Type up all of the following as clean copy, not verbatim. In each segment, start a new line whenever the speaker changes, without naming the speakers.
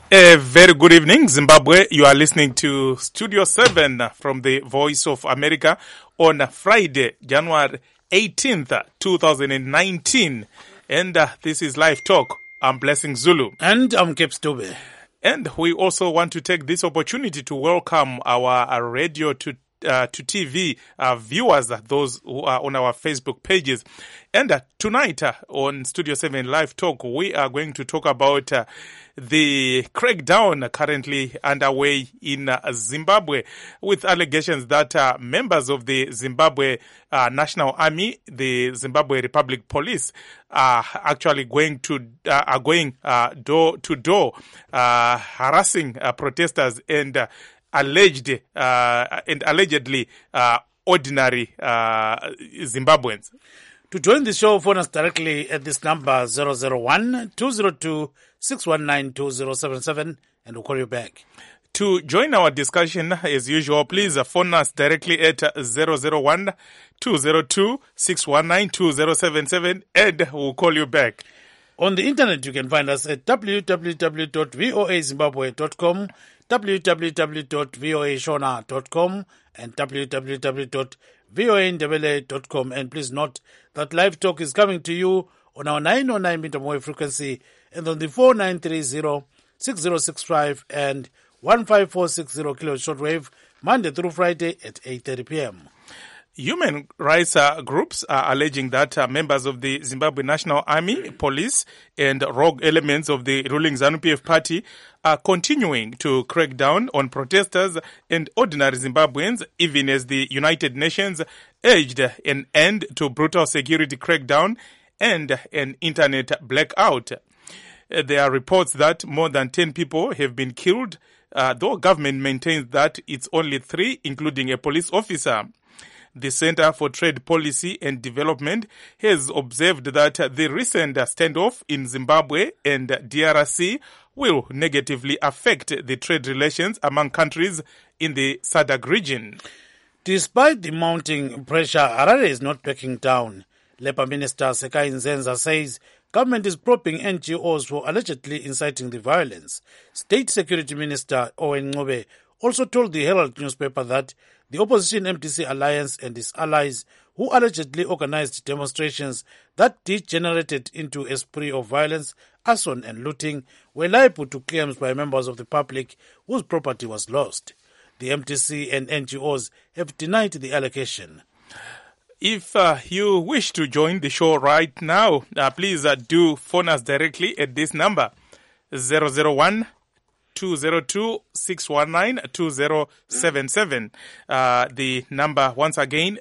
A very good evening, Zimbabwe. You are listening to Studio 7 from the Voice of America on Friday, January 18th, 2019. And this is Live Talk. I'm Blessing Zulu.
And I'm Cape Stube.
And we also want to take this opportunity to welcome our radio to TV viewers, those who are on our Facebook pages. And tonight on Studio 7 Live Talk, we are going to talk about the crackdown currently underway in Zimbabwe, with allegations that members of the Zimbabwe National Army, the Zimbabwe Republic Police, are actually going door to door, harassing protesters and allegedly ordinary Zimbabweans.
To join the show, phone us directly at this number 001-202-619-2077 and we'll call you back.
To join our discussion, as usual, please phone us directly at 001-202-619-2077 and we'll call you back.
On the internet, you can find us at www.voazimbabwe.com, www.voashona.com, and www.voandebele.com. And please note that Live Talk is coming to you on our 909 meter wave frequency and on the 4930, 6065 and 15460 kilohertz shortwave, Monday through Friday at 8:30 p.m.
Human rights groups are alleging that members of the Zimbabwe National Army, police, and rogue elements of the ruling ZANU-PF party are continuing to crack down on protesters and ordinary Zimbabweans, even as the United Nations urged an end to brutal security crackdown and an internet blackout. There are reports that more than 10 people have been killed, though government maintains that it's only 3, including a police officer. The Center for Trade Policy and Development has observed that the recent standoff in Zimbabwe and DRC will negatively affect the trade relations among countries in the SADC region.
Despite the mounting pressure, Harare is not backing down. Labour Minister Sekai Nzenza says government is probing NGOs for allegedly inciting the violence. State Security Minister Owen Ncube also told the Herald newspaper that the opposition MDC alliance and its allies, who allegedly organized demonstrations that degenerated into a spree of violence, arson and looting, were liable to claims by members of the public whose property was lost. The MDC and NGOs have denied the allegation.
If you wish to join the show right now, please do phone us directly at this number, 001-202-619-2077. The number, once again,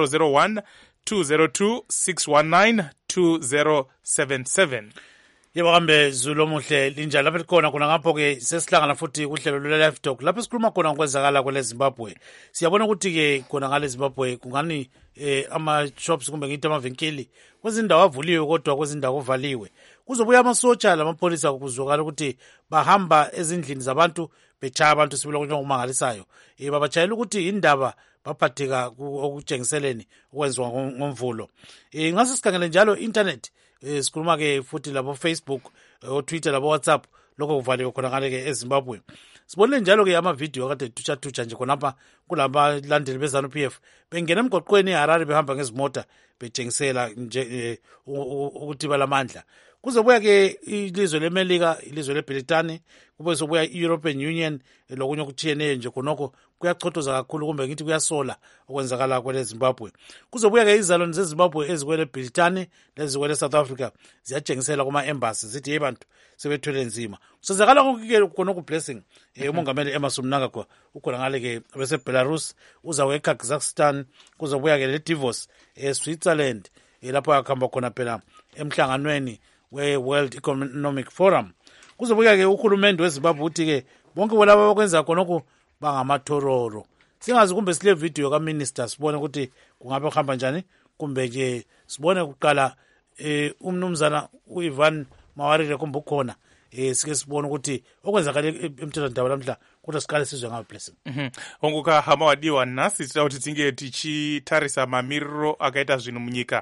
001-202-619-2077.
Yebo kambe Zulu omuhle linjani lapha likhona khona ngapho ke sesihlangana futhi kuhlelo lwe-Live Talk lapho sikhuluma khona ngokwenzakala kwele Zimbabwe. Siyabona ukuthi ke khona ngale Zimbabwe kungani ama-shops kumbe ngithi amavenkeli kwezindawo avuliwe kodwa kwezindawo kuvaliwe. Kuzobuya amasotsha lamapholisa kuzwakala ukuthi bahamba ezindlini zabantu betshaya abantu sibile okumangalisayo. Babatshayela ukuthi indaba baphatheka okutshengiseleni okwenziwa ngomvulo. Ngase sikhangele njalo internet, sikhuluma ke futhi labo Facebook, Twitter labo WhatsApp lokho kuvaliwe khona ngale ke eZimbabwe. Sibonile njalo ke ama-video akade tutsha nje khonapha kulaba landeli beZANU-PF bengena emgwaqweni eHarare behamba ngezimota betshengisela nje ukuthi balamandla. Kuzobuya ke ilizwe leMelika, ilizwe leBritani, kube sobuya i-European Union, lokunye okuthiyene nje khonokho kuyachothoza kakhulu kumbe ngithi kuyasola okwenzakala kwele Zimbabwe. Kuzobuya ke izalwane zeZimbabwe ezikwele Britani lezikwele South Africa ziyatshengisela kuma-embassy zithi hey bantu sebethwele nzima. Kusenzakala konke khonokho Blessing. Umongameli Emmerson Mnangagwa ukhona ngale ke bese Belarus, uzawe eKazakhstan, kuzobuya ke leDavos eSwitzerland lapho akhamba khona phela emhlanganweni we-World Economic Forum. Kuzobuya ke uhulumende weZimbabwe uthi ke bonke bolaba bakwenza khonokho bangamathororo. Singazi kumbe sile video kaMinister sibone ukuthi kungabe kuhamba njani, kumbe ke sibone kuqala umnumzana uIvan Mawarire kumbe ukhona sike sibone ukuthi okwenzakala emthethwandaba lamhla kodwa siqale sizwe ngayo Blessing.
Onguka hama wadiwa nasi tita kuti tinge tichitarisa mamiriro akaita zvinhu munyika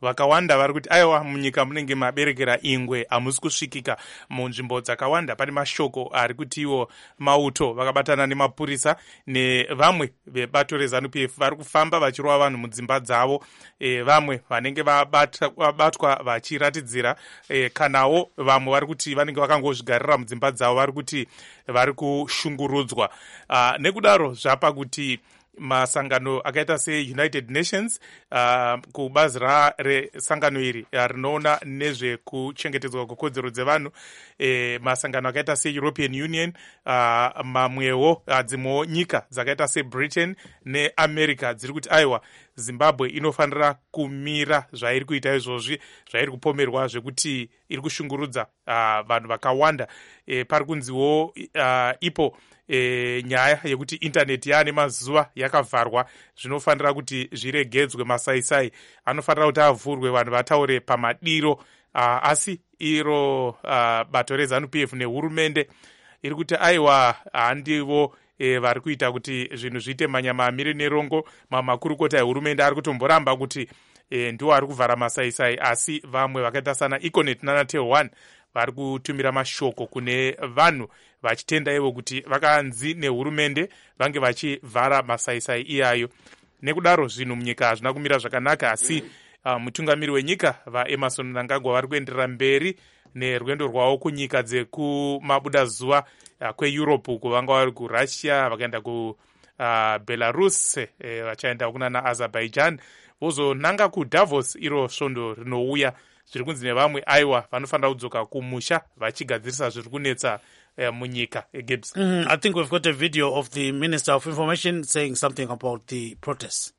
vakawanda vari kuti aiwa munyika munenge maberekera ingwe hamusi kusvikika munzvimbo dzakawanda. Pane mashoko ari kutiwo mauto vakabatana nemapurisa nevamwe vebato reZANU-PF vari kufamba vachirova vanhu mudzimba dzavo, vamwe vanenge vabatwa vachiratidzira, kanawo vamwe vari kuti vanenge vakangozvigarira mudzimba dzavo vari kuti vari kushungurudzwa. Nekudaro zvapa kuti masangano akaita seUnited Nations, kubazi resangano iri rinoona nezvekuchengetedzwa kwekodzero dzevanhu, masangano akaita seEuropean Union, mamwewo dzimwewo nyika dzakaita seBritain neAmerica dziri kuti aiwa Zimbabwe inofanira kumira zvairi kuita izvozvi, zvairi kupomerwa zvekuti iri kushungurudza vanhu vakawanda. Pari kunziwo ipo nyaya yekuti intaneti yaane mazuva yakavharwa, zvinofanira kuti zviregedzwe. Masaisai anofanira kuti avhurwe, vanhu vataure pamadiro. Asi iro bato reZANU-PF nehurumende iri kuti aiwa handivo vari kuita kuti zvinhu zviite manyama amire nerongo. Mamakurukota ehurumende ari kutomboramba kuti ndiwo ari kuvhara masaisai, asi vamwe vakaita sana Econet nanaTel1 vari kutumira mashoko kune vanhu vachitenda ivo kuti vakanzi nehurumende vange vachivhara masaisai iyayo. Nekudaro zvinhu munyika hazvina kumira zvakanaka, asi mutungamiri wenyika vaEmmerson Mnangagwa vari kuenderera mberi nerwendo rwavo kunyika dzekumabuda zuva kweEurope, kuvanga vari kuRussia, vakaenda kuBelarus, vachaenda kunana Azerbaijan, vozonanga kuDavos, iro svondo rinouya. Zviri kunzi nevamwe aiwa vanofanira kudzoka kumusha vachigadzirisa zviri kunetsa munyika. Gibbs.
I think we've got a video of the Minister of Information saying something about the protests.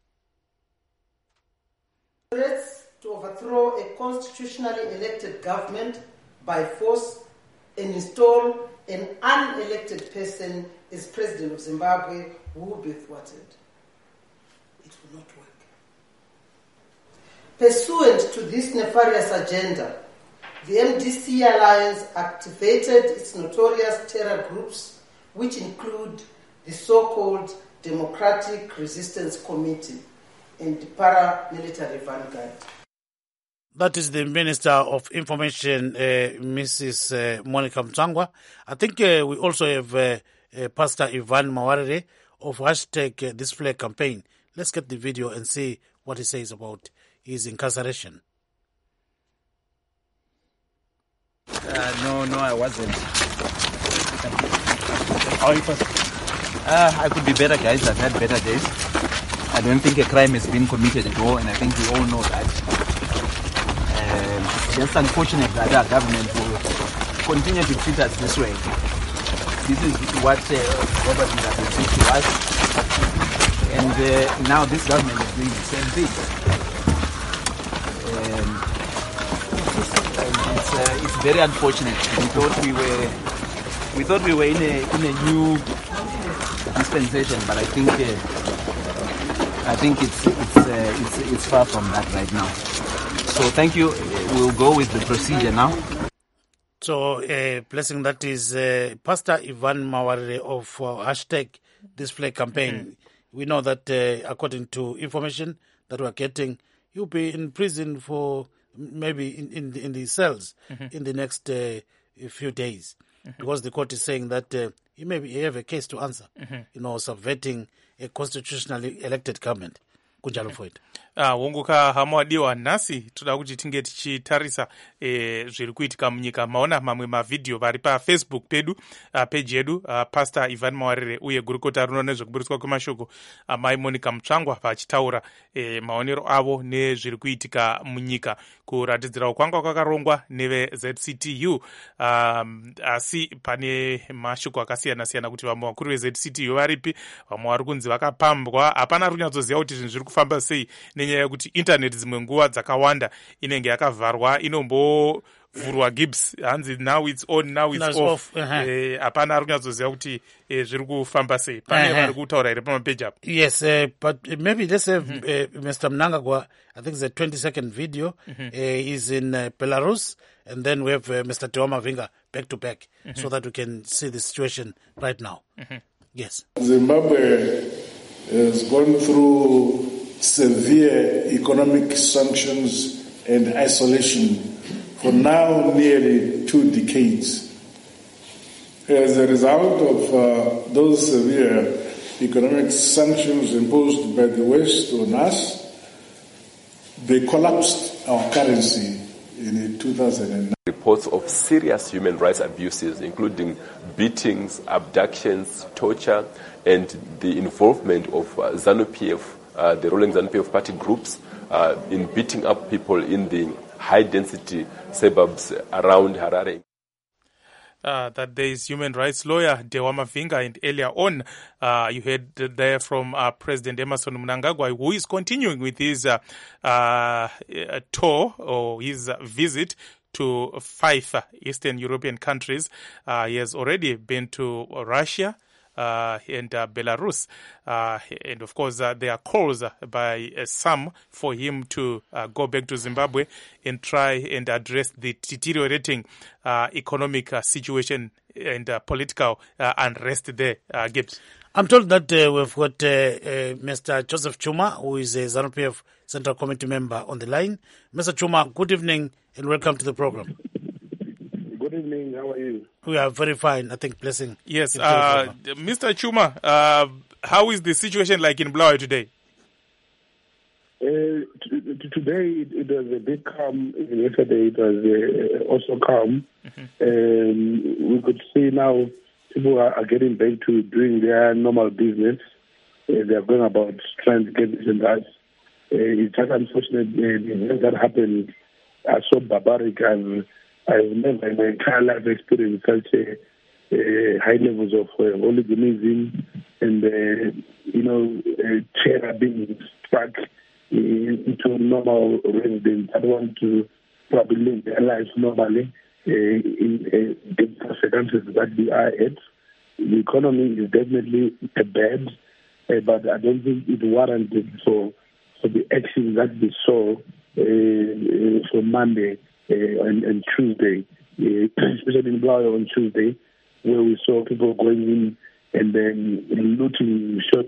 To overthrow a constitutionally elected government by force and install an unelected person as president of Zimbabwe will be thwarted. It will not work. Pursuant to this nefarious agenda, the MDC Alliance activated its notorious terror groups, which include the so-called Democratic Resistance Committee and the paramilitary vanguard.
That is the Minister of Information, Mrs. Monica Mtsangwa. I think we also have Pastor Ivan Mawarire of hashtag This Flag Campaign. Let's get the video and see what he says about his incarceration.
No, I wasn't.
How are you, Pastor?
I could be better, guys. I've had better days. I don't think a crime has been committed at all, and I think we all know that. It's just unfortunate that our government will continue to treat us this way. This is what Robert Mugabe did to us, and now this government is doing the same thing. It's very unfortunate. We thought we were in a new dispensation, but I think it's far from that right now. So thank you. We'll go with the procedure now.
So, blessing, that is Pastor Ivan Mawarire of hashtag This Flag Campaign. Mm-hmm. We know that according to information that we're getting, you'll be in prison for maybe in the cells in the next few days, because the court is saying that you have a case to answer, subverting a constitutionally elected government. Kunjalo Floyd.
Wongoka hama wadiwa nhasi toda kuti tinge tichitarisa zviri kuitika munyika. Maona mamwe mavideo vari paFacebook pedu, page yedu, Pastor Ivan Mawarire uye gurukota rinoona nezvekuburiswa kwemashoko Mai Monica Mtsangwa vachitaura maonero avo nezviri kuitika munyika, kuratidzira kwanga kwakarongwa neveZCTU. Asi pane mashoko akasiyana siyana kuti vamwe vakuru veZCTU varipi, vamwe vari kunzi vakapambwa. Hapana runyatsoziva kuti zvinhu zviri kufamba sei, nenyaya yekuti internet dzimwe nguva dzakawanda inenge yakavharwa, inombovhurwa Gibbs, hanzi now it's on, now it's off. Hapana runyatsoziva kuti zviri kufamba sei. Pane vari kutaura here pamapeji apo.
Yes, but maybe let's have Mr. Mnangagwa. I think it's a 20-second video. He's in Belarus, and then we have Mr. Tewa Mavinga back to back, so that we can see the situation right now. Yes.
Zimbabwe has gone through severe economic sanctions and isolation for now nearly 2 decades. As a result of those severe economic sanctions imposed by the West on us, they collapsed our currency in 2009.
Reports of serious human rights abuses, including beatings, abductions, torture, and the involvement of ZANU-PF, the ruling ZANU-PF party groups, in beating up people in the high-density suburbs around Harare.
That there is human rights lawyer Dewa Mavinga, and earlier on you heard there from President Emmerson Mnangagwa, who is continuing with his tour or his visit to 5 Eastern European countries. He has already been to Russia and Belarus, and of course there are calls by some for him to go back to Zimbabwe and try and address the deteriorating economic situation and political unrest there. Gibbs.
I'm told that we've got Mr. Joseph Chuma, who is a ZANU-PF Central Committee member, on the line. Mr. Chuma, good evening and welcome to the program.
Good evening. How are you?
We are very fine. I think blessing.
Yes. Mr. Chuma, how is the situation like in Bulawayo today?
Today it was a bit calm. Yesterday it was also calm. We could see now people are getting back to doing their normal business. They are going about trying to get this and that. It's just unfortunate the events that happened are so barbaric, and I've never in my entire life experienced such high levels of hooliganism and terror being struck into normal residents that want to probably live their lives normally in the circumstances that we are at. The economy is definitely bad, but I don't think it warranted for the action that we saw for Monday and Tuesday, especially in Bulawayo on Tuesday, where we saw people going in and then looting shops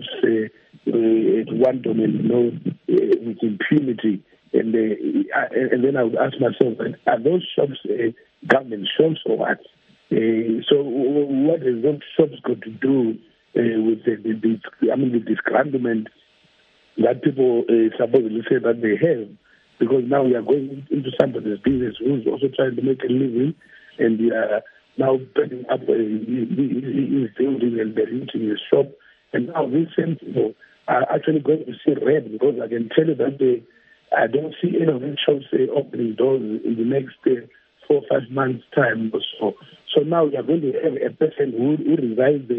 at one domain, with impunity. And then I would ask myself, are those shops government shops or what? So what has those shops got to do with the disgruntlement that people supposedly say that they have? Because now we are going into somebody's business who's also trying to make a living, and we are now burning up his building and they're looting his shop. And now these same people are actually going to see red, because I can tell you that I don't see any of these shops opening doors in the next 4 or 5 months' time or so. So now we are going to have a person who resides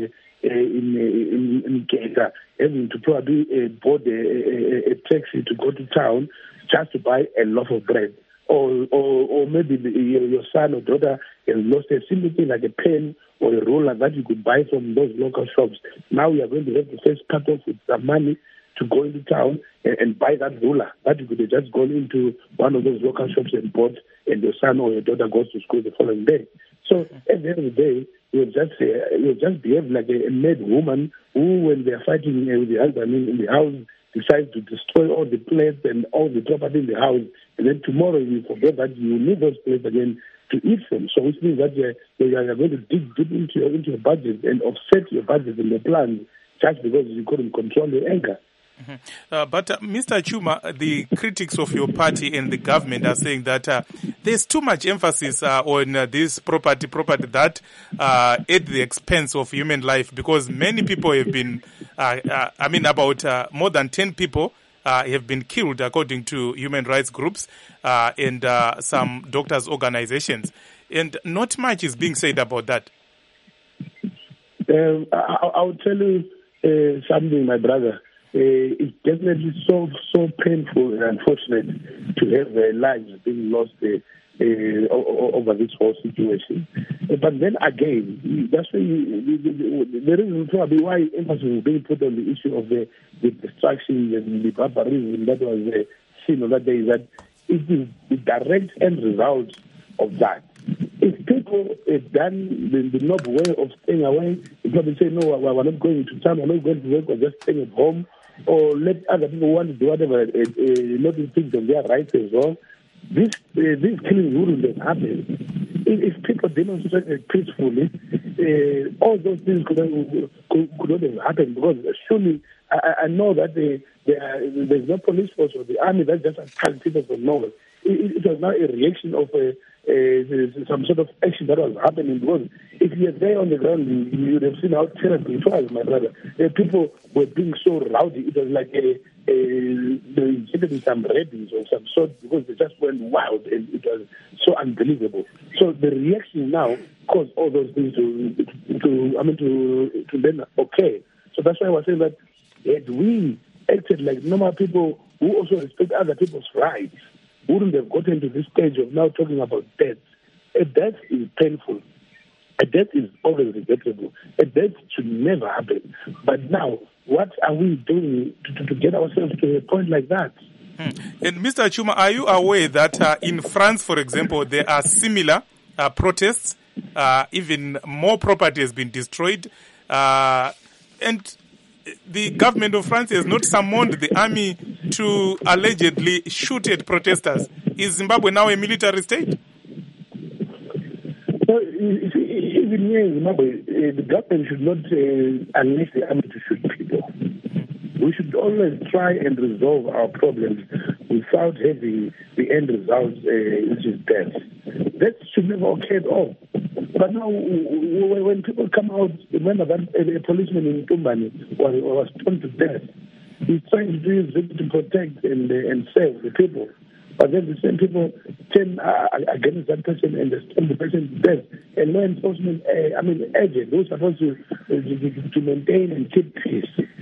in Kenya having to probably board a taxi to go to town just to buy a loaf of bread. Or maybe your son or daughter has lost a simple thing like a pen or a ruler that you could buy from those local shops. Now we are going to have to first cut off with some money to go into town and buy that ruler that you could have just gone into one of those local shops and bought, and your son or your daughter goes to school the following day. So at the end of the day, you just behave like a mad woman who, when they are fighting with the husband in the house, decides to destroy all the plates and all the property in the house, and then tomorrow you forget that you need those plates again to eat them. So which means that you are going to dig deep into your budget and offset your budget and your plans just because you couldn't control your anger.
Mm-hmm. But Mr. Chuma, the critics of your party and the government are saying that there's too much emphasis on this property that at the expense of human life, because many people have been, about more than 10 people have been killed according to human rights groups and some doctors' organizations. And not much is being said about that.
I'll tell you something, my brother. It's definitely so painful and unfortunate to have lives being lost over this whole situation. But then again, that's why the reason probably why emphasis is being put on the issue of the destruction and the barbarism that was seen on that day, is that it is the direct end result of that. If people have done the noble way of staying away, they probably say, no, we're not going to town, we're not going to work, we're just staying at home, or let other people want to do whatever, not to think of their rights as well, these killings wouldn't have happened. If people demonstrated peacefully, all those things could not have happened, because surely I know that there's no police force or the army that just attacked people from nowhere. It was not a reaction of some sort of action that was happening, because if you're there on the ground, you would have seen how terrible it was, my brother. People were being so rowdy. It was like they injected some rabies or some sort, because they just went wild, and it was so unbelievable. So the reaction now caused all those things to then occur. So that's why I was saying that had we acted like normal people who also respect other people's rights, wouldn't have gotten to this stage of now talking about death. A death is painful. A death is always regrettable. A death should never happen. But now, what are we doing to get ourselves to a point like that?
And Mr. Chuma, are you aware that in France, for example, there are similar protests? Even more property has been destroyed. And the government of France has not summoned the army to allegedly shoot at protesters. Is Zimbabwe now a military state?
So, even here in Zimbabwe, the government should not unleash the army to shoot people. We should always try and resolve our problems without having the end result, which is death. That should never occur at all. But now, when people come out, remember that a policeman in Tumbani was stoned to death. He's trying to do his duty to protect and save the people. But then the same people turn against that person and stone the person to death. And law enforcement, agent who's supposed to maintain and keep peace.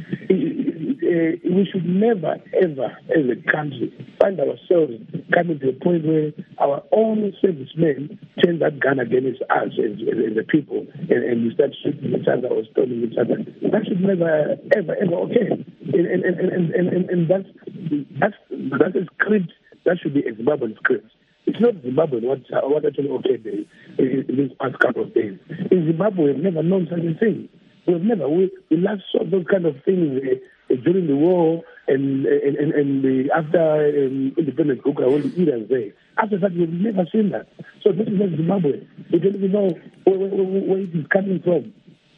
We should never, ever, as a country, find ourselves coming to a point where our own servicemen turn that gun against us as a people, and we start shooting each other or stoning each other. That should never, ever, ever occur. And that's a script that should be a Zimbabwean script. It's not Zimbabwe what actually occurred in these past couple of days. In Zimbabwe, we've never known such a thing. We last saw those kind of things during the war and after independence, when the era was there. After that, we've never seen that. So this is not Zimbabwe. We don't even know where it is coming from.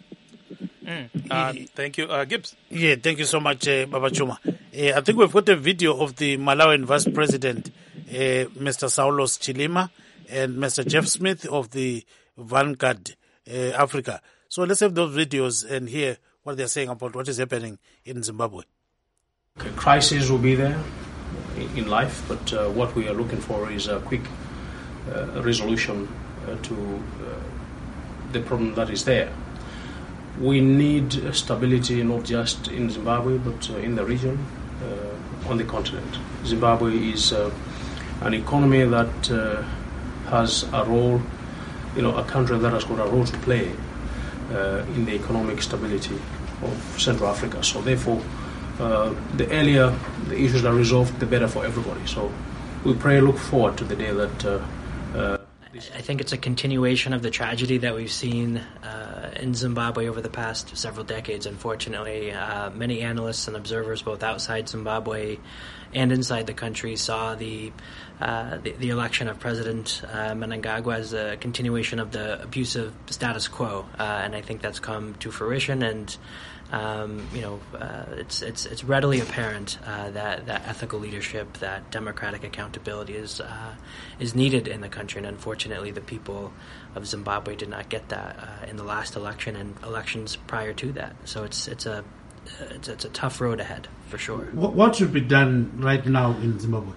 Thank you. Gibbs?
Yeah, thank you so much, Baba Chuma. I think we've got a video of the Malawian Vice President, Mr. Saulos Chilima, and Mr. Jeff Smith of the Vanguard Africa. So let's have those videos and hear what they're saying about what is happening in Zimbabwe.
Okay, crises will be there in life, but what we are looking for is a quick resolution to the problem that is there. We need stability not just in Zimbabwe, but in the region, on the continent. Zimbabwe is an economy that has a role, a country that has got a role to play in the economic stability of Central Africa. So therefore, the earlier the issues are resolved, the better for everybody. So we look forward to the day that...
I think it's a continuation of the tragedy that we've seen in Zimbabwe over the past several decades, unfortunately. Many analysts and observers, both outside Zimbabwe and inside the country, saw the election of President Mnangagwa as a continuation of the abusive status quo, and I think that's come to fruition. And it's readily apparent that ethical leadership, that democratic accountability is needed in the country, and unfortunately, the people of Zimbabwe did not get that in the last election and elections prior to that. So it's a tough road ahead for sure.
What should be done right now in Zimbabwe?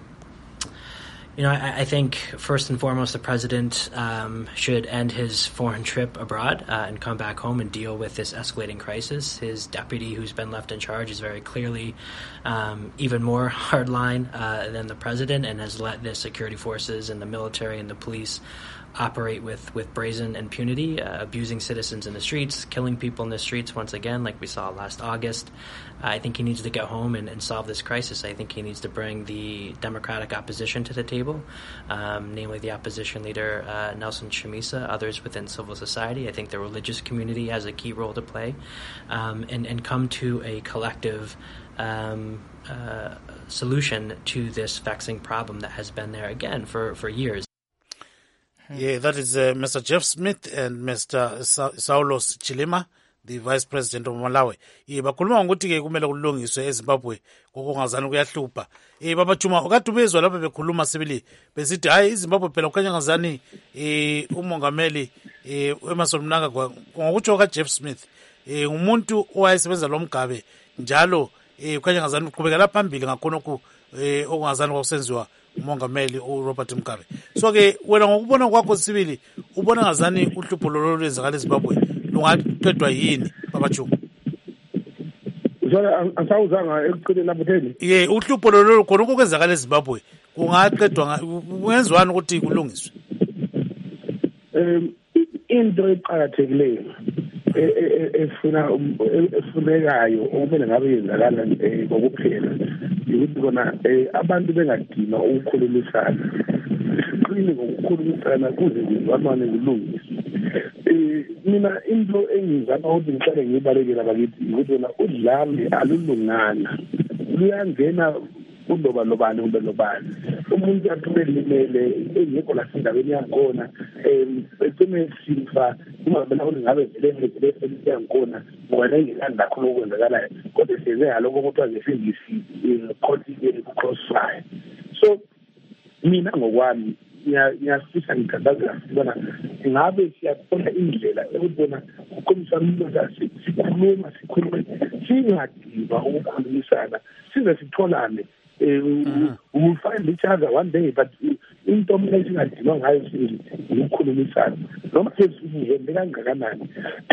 I think first and foremost the president should end his foreign trip abroad and come back home and deal with this escalating crisis. His deputy, who's been left in charge, is very clearly even more hardline than the president and has let the security forces and the military and the police operate with brazen impunity, abusing citizens in the streets, killing people in the streets once again, like we saw last August. I think he needs to go home and solve this crisis. I think he needs to bring the democratic opposition to the table, namely the opposition leader Nelson Chamisa, others within civil society. I think the religious community has a key role to play, and come to a collective solution to this vexing problem that has been there again for years.
Yeah, that is Mr. Jeff Smith and Mr. Saulos Chilima, the Vice President of Malawi. Bakhuluma ngokuthi ke kumele kulungiswe eZimbabwe kokungazani kuyahlupha. Baba Chuma ukade ubezwa lapho bekhuluma sibili besithi hayi iZimbabwe phela kukhanya ngazani umongameli Emmerson Mnangagwa ngokutsho ka Jeff Smith umuntu owayesebenza lo mgabe njalo kukhanya ngazani uqhubekela phambili ngakhona okungazani kwakusenziwa umongameli uRobert Mugabe. So ke wena ngokubona kwakho sibili ubona ngazani uhlupho lolu lwenzakala eZimbabwe lungaqedwa yini Baba Chuma?
Asawuzanga ekuqineni lapho theni?
Uhlupho lolu khona okwenzakala eZimbabwe kungaqedwa kungenziwani ukuthi kulungiswe?
Into eqhakathekileyo efunekayo okumele ngabe yenzakala ngokuphela ukuthi bona abantu bengadinwa ukukhulumisana siqine ngokukhulumisana kuze kuzwanwane kulungiswe. Mina into engizama ukuthi ngihlale ngibalekela bakithi ukuthi bona udlame alulungana luyangena kuloba lobani kumbe lobani umuntu athumelimele engekho la sindaweni yakhona ecime sifa ungabona ukuthi ngabe vele yakhona ngoba engekani kakhulu okwenzakalayo kodwa size haloko ukuthi azifindisi crossfire. So mina ngokwami ngiyafisa ngikhathaza sibona ngabe siyathola indlela ekubona ukukhulumisana sikhulume singadinwa ukukhulumisana size sitholane. We'll find each other one day, but into esingadinwa ngayo ukukhulumisana noma sesihambe kangakanani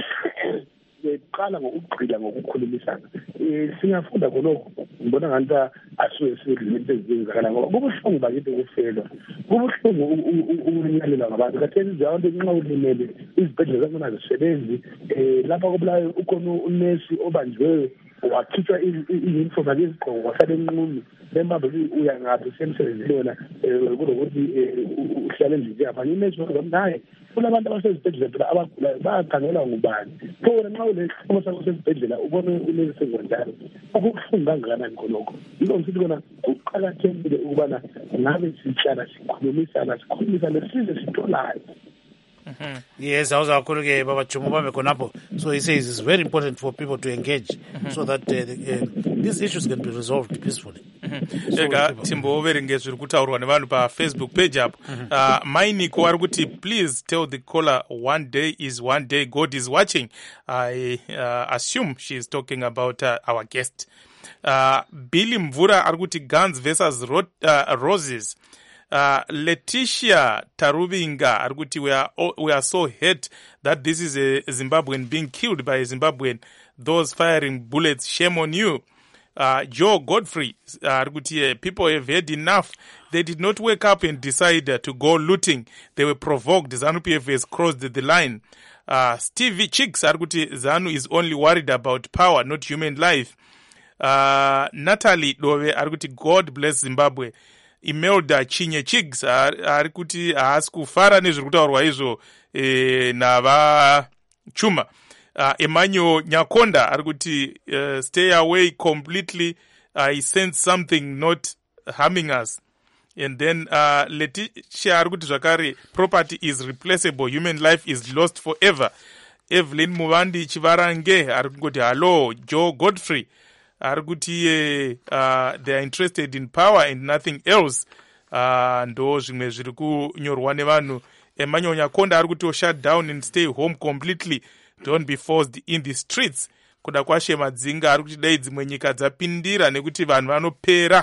beqala ngokugqila ngokukhulumisana singafunda khonokho ngibona ngathi asuke sizinto ezenzakala ngoba kubuhlungu bakithi ukufelwa kubuhlungu ukunyalela ngabantu katheni izinto nxa ulimele izibhedlela zakho zisebenzi lapha kubulayo ukhona unesi obanjwe wakhitshwa i-uniform akizigqoko wahlala enqunu lemba uyangaphi semsebenzini yona kulokuthi uhlala endlini abanye unesi naye kunabantu abasezibhedlela phela abagulayo bayakhangelwa ngubani pho wena nxa ulesimo sakho sesibhedlela ubone unesi njalo ukubuhlungu kangakanani khonokho yilo ngithi kona kuqakathekile ukubana ngabe sihlala sikhulumisana size sitholane.
Yes, I was going Baba Chuma Konapo. So he says it's very important for people to engage so that these issues can be resolved peacefully.
Timbo overengezwe kutaurwa nevanhu pa Facebook page apo. Mainiko ari kuti please tell the caller one day is one day God is watching. I assume she is talking about our guest. Billy Mvura ari kuti guns versus roses. Letitia Tarubinga arguti we are so hurt that this is a Zimbabwean being killed by a Zimbabwean, those firing bullets, shame on you. Joe Godfrey arguti people have had enough. They did not wake up and decide to go looting. They were provoked. ZANU-PF has crossed the line. Stevie Chicks arguti ZANU is only worried about power, not human life. Natalie Dove arguti God bless Zimbabwe. Imelda Chinye Chigs ari kuti haasi kufara nezviri kutaurwa izvo nava Chuma. Emmanuel Nyakonda ari kuti stay away completely. I sense something not harming us. And then Letitia ari kuti zvakare property is replaceable, human life is lost forever. Evelyn Muvandi Chivarange ari kuti hello Joe Godfrey ari kuti they are interested in power and nothing else. Ndo zvimwe zviri kunyorwa nevanhu. Emmanuel Nyakonda ari kuti shut down and stay home completely, don't be forced in the streets. Kuda kwashe madzinga ari kuti dai dzimwe nyika dzapindira nekuti vanhu vanopera.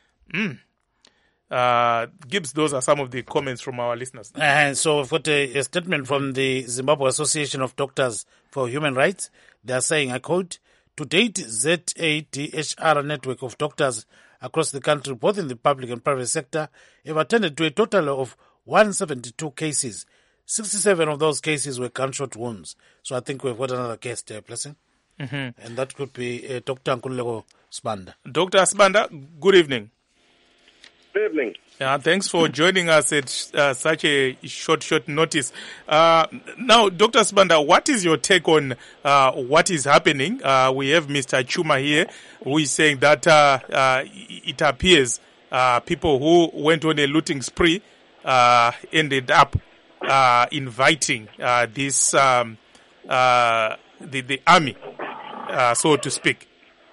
Gibbs, those are some of the comments from our listeners.
So we've got a statement from the Zimbabwe Association of Doctors for Human Rights. They are saying, I quote, to date, ZADHR network of doctors across the country, both in the public and private sector, have attended to a total of 172 cases 67 of those cases were gunshot wounds. So I think we've got another guest there, Blessing. And that could be Dr. Nkululeko Sibanda.
Dr. Sibanda, good evening.
Good evening.
Thanks for joining us at such a short notice. Now, Dr. Sibanda, what is your take on what is happening? We have Mr. Chuma here, who is saying that it appears people who went on a looting spree ended up inviting this the army, so to speak.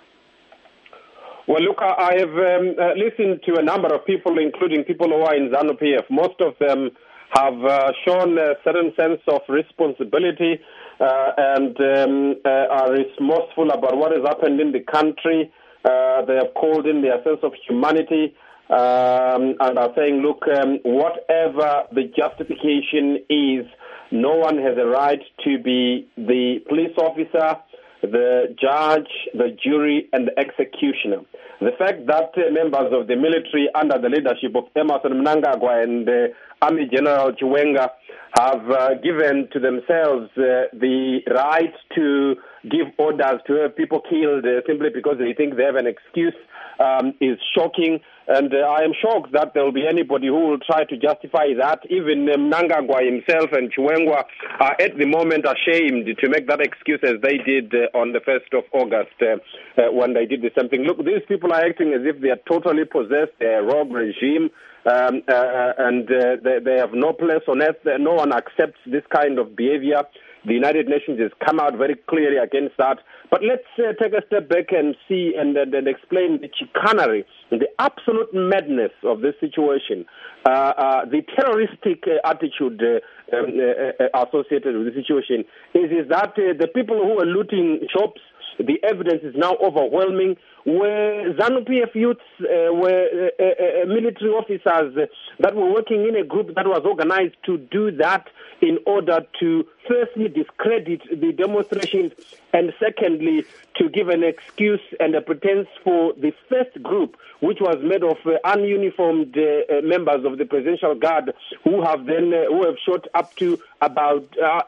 Well, look, I have listened to a number of people, including people who are in ZANU-PF. Most of them have shown a certain sense of responsibility and are remorseful about what has happened in the country. They have called in their sense of humanity and are saying, look, whatever the justification is, no one has a right to be the police officer, the judge, the jury, and the executioner. The fact that members of the military under the leadership of Emmerson Mnangagwa and Army General Chiwenga have given to themselves the right to give orders to have people killed simply because they think they have an excuse is shocking. And I am shocked that there will be anybody who will try to justify that. Even Mnangagwa himself and Chiwenga are at the moment ashamed to make that excuse as they did on the 1st of August when they did the same thing. Look, these people are acting as if they are totally possessed, they're a rogue regime, and they have no place on earth. No one accepts this kind of behavior. The United Nations has come out very clearly against that. But let's take a step back and see and explain the chicanery, the absolute madness of this situation, the terroristic attitude associated with the situation is that the people who are looting shops, the evidence is now overwhelming, where ZANU-PF youths were military officers that were working in a group that was organized to do that in order to firstly discredit the demonstrations and secondly to give an excuse and a pretense for the first group, which was made of ununiformed members of the Presidential Guard who have shot up to about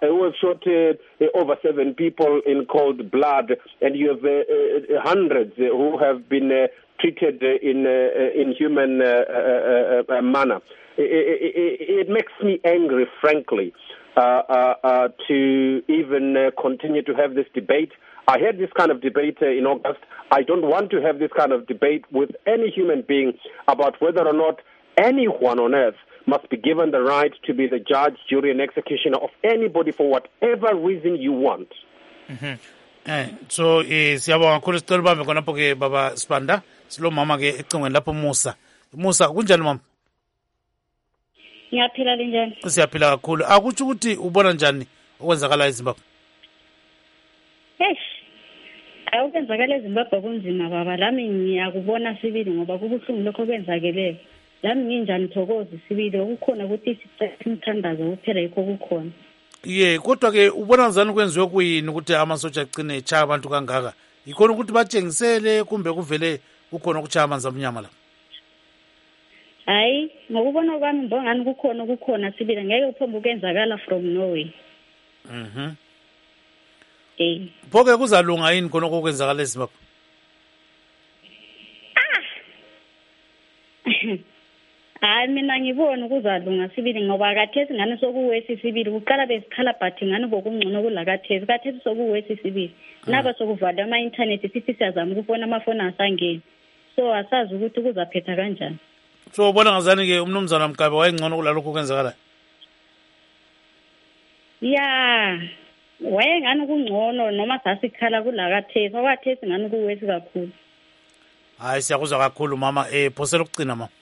over 7 people in cold blood, and you have hundreds who have been treated in inhuman manner. It makes me angry, frankly, to even continue to have this debate. I had this kind of debate in August. I don't want to have this kind of debate with any human being about whether or not anyone on earth must be given the right to be the judge, jury, and executioner of anybody for whatever reason you want.
So siyabonga kakhulu sicela ubambe khonapho ke baba Sibanda, silo mama ke ecingweni lapho Musa kunjani mama?
Ngiyaphila linjani?
Siyaphila kakhulu. Akutsho ukuthi ubona njani okwenzakala eZimbabwe?
Okwenzakala eZimbabwe kunzima baba, lami ngiyakubona sibili ngoba kubuhlungu lokho kwenzakeleyo. Lami nginjani Thokozi sibili ukukhona ukuthi simthandazo kuphela yikho kukhona.
Kodwa ke ubona njani kwenziwe kuyini ukuthi amasotsha agcine echaya abantu kangaka? Ikhona ukuthi batshengisele kumbe kuvele kukhona ukuchaya amanzi amnyama la?
Hayi, ngokubona kwami ngibongani kukhona sibili ngeke uphombe ukenzakala from nowhere.
Phoke kuzalunga yini khona okwenzakala eZimbabwe?
Hayi mina ngibona kuzalunga sibili ngoba kathesi ngane sokuwesi sibili kuqala besikhala but ngane bokungcono kathesi sokuwesi sibili. Naba sokuvala ama internet sithi siyazama ukufona amafoni asangeni. So asazi ukuthi kuzaphetha kanjani.
So ubona ngazani ke umnumzana Mkabe wayengcono kulalokho kwenzakala?
Wayengani kungcono noma sasikhala kulakathesi okwathesi ngani kuwesi kakhulu.
Hayi siyakuzwa kakhulu mama, phosela ukucina mama.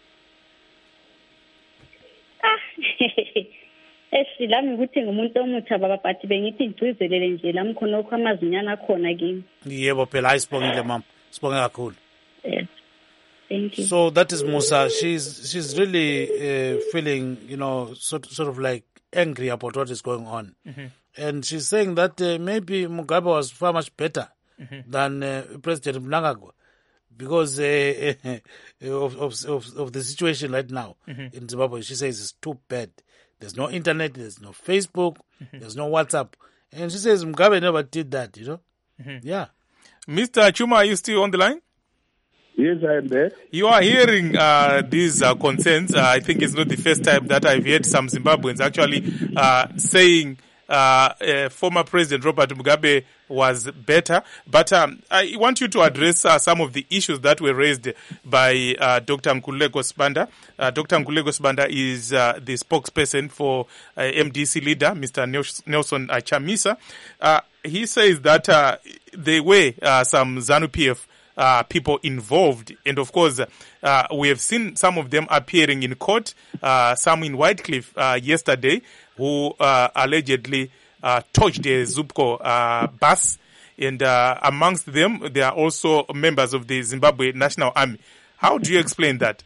Lami ukuthi ngumuntu omutsha baba but bengithi ngigcizelele nje lami khona okho amazinyana akhona kimi.
Yebo phela ayisibongile mama, sibonge kakhulu.
Thank you.
So that is Musa. She's really feeling, sort of like angry about what is going on. And she's saying that maybe Mugabe was far much better than President Mnangagwa because of the situation right now in Zimbabwe. She says it's too bad. There's no internet, there's no Facebook, there's no WhatsApp. And she says Mugabe never did that, Yeah.
Mr. Chuma, are you still on the line?
Yes, I am there.
You are hearing these concerns. I think it's not the first time that I've heard some Zimbabweans actually saying former President Robert Mugabe was better. But I want you to address some of the issues that were raised by Dr. Nkululeko Sibanda. Dr. Nkululeko Sibanda is the spokesperson for MDC leader, Mr. Nelson Chamisa. He says that there were some ZANU-PF people involved, and of course we have seen some of them appearing in court, some in Whitecliffe yesterday, who allegedly torched the Zupco bus, and amongst them there are also members of the Zimbabwe National Army. How do you explain that?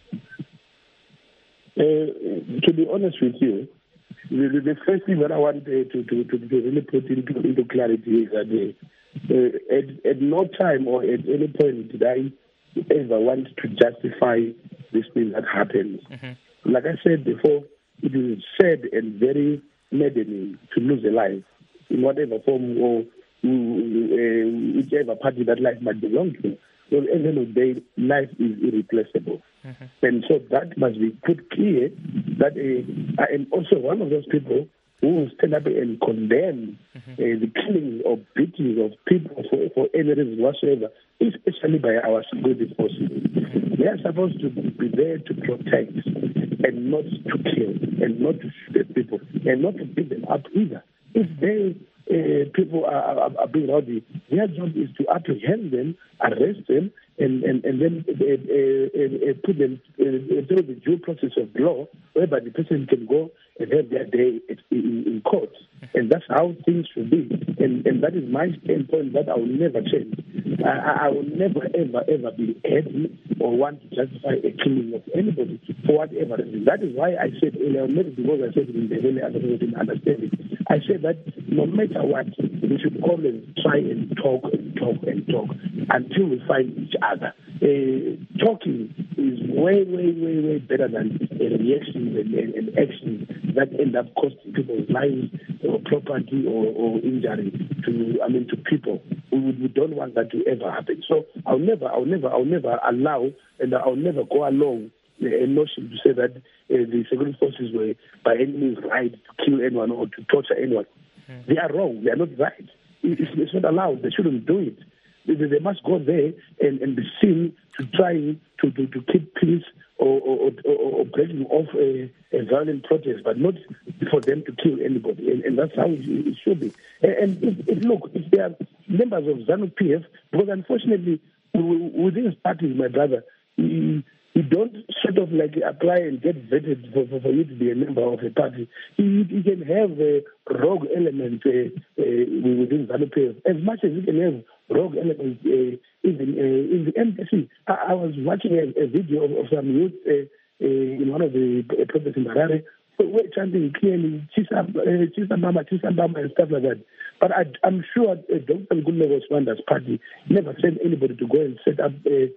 To be honest with you, the first thing that I want to really put into clarity is that at no time or at any point did I ever want to justify this thing that happened. Like I said before, it is sad and very maddening to lose a life in whatever form or whichever party that life might belong to. Well, at the end of the day, life is irreplaceable. And so that must be put clear that I am also one of those people who will stand up and condemn the killing or beating of people for any reason whatsoever, especially by our security forces. They are supposed to be there to protect and not to kill and not to shoot at people and not to beat them up either. If people are being rowdy, their job is to apprehend them, arrest them, and then put them through the due process of law, whereby the person can go and have their day in court. And that's how things should be. And that is my standpoint that I will never change. I will never, ever be happy or want to justify a killing of anybody for whatever reason. That is why I said earlier, maybe because I said it in the earlier, I didn't understand it. I said that no matter what, we should always try and talk until we find each other. Talking is way better than reactions and actions that end up costing people's lives or property or injury to people. We don't want that to ever happen. So I'll never allow, and I'll never go along a notion to say that the security forces were by any means right to kill anyone or to torture anyone. They are wrong. They are not right. It's not allowed. They shouldn't do it. They must go there and be seen to try to keep peace or breaking off a violent protest, but not for them to kill anybody. And that's how it should be. And if there are members of ZANU-PF, because unfortunately within his parties, my brother, you don't sort of like apply and get vetted for you to be a member of a party. You can have rogue elements within ZANU-PF as much as you can have rogue elements even in the MDC. I was watching a video of some youth in one of the protests in Harare. We're chanting clearly, Chisa Mama, and stuff like that. But I'm sure Dr. Nkululeko Sibanda's party never sent anybody to go and set up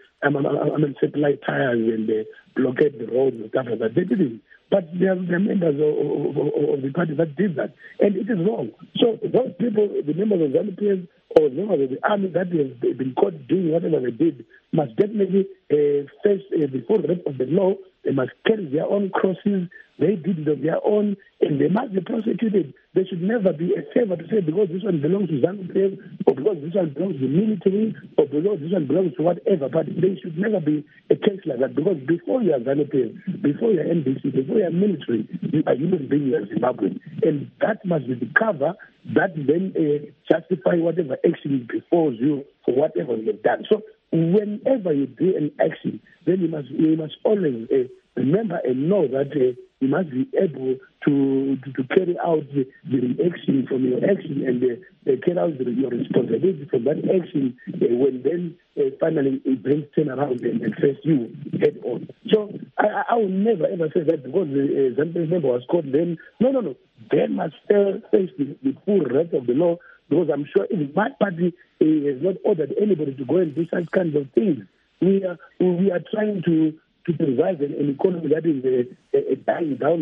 satellite tires and blockade the roads and stuff like that. They didn't. But there are members of the party that did that. And it is wrong. So those people, the members of ZANU-PF or members of the army that have been caught doing whatever they did, must definitely face the full rest of the law. They must carry their own crosses. They did it of their own, and they must be prosecuted. There should never be a favor to say because this one belongs to ZANU-PF, or because this one belongs to the military, or because this one belongs to whatever. But there should never be a case like that, because before you are ZANU-PF, before you are NBC, before you are military, you are human being, you are Zimbabwean. And that must be the cover that then justify whatever action befalls you for whatever you have done. So whenever you do an action, then you must always remember and know that you must be able to carry out the reaction from your action and carry out your responsibility from that action when then finally it brings turn around and face you head on. So I will never ever say that because the ZANU-PF member was caught, then no. They must face the full wrath of the law, because I'm sure even my party has not ordered anybody to go and do such kinds of things. We are trying to preserve an economy that is dying down there.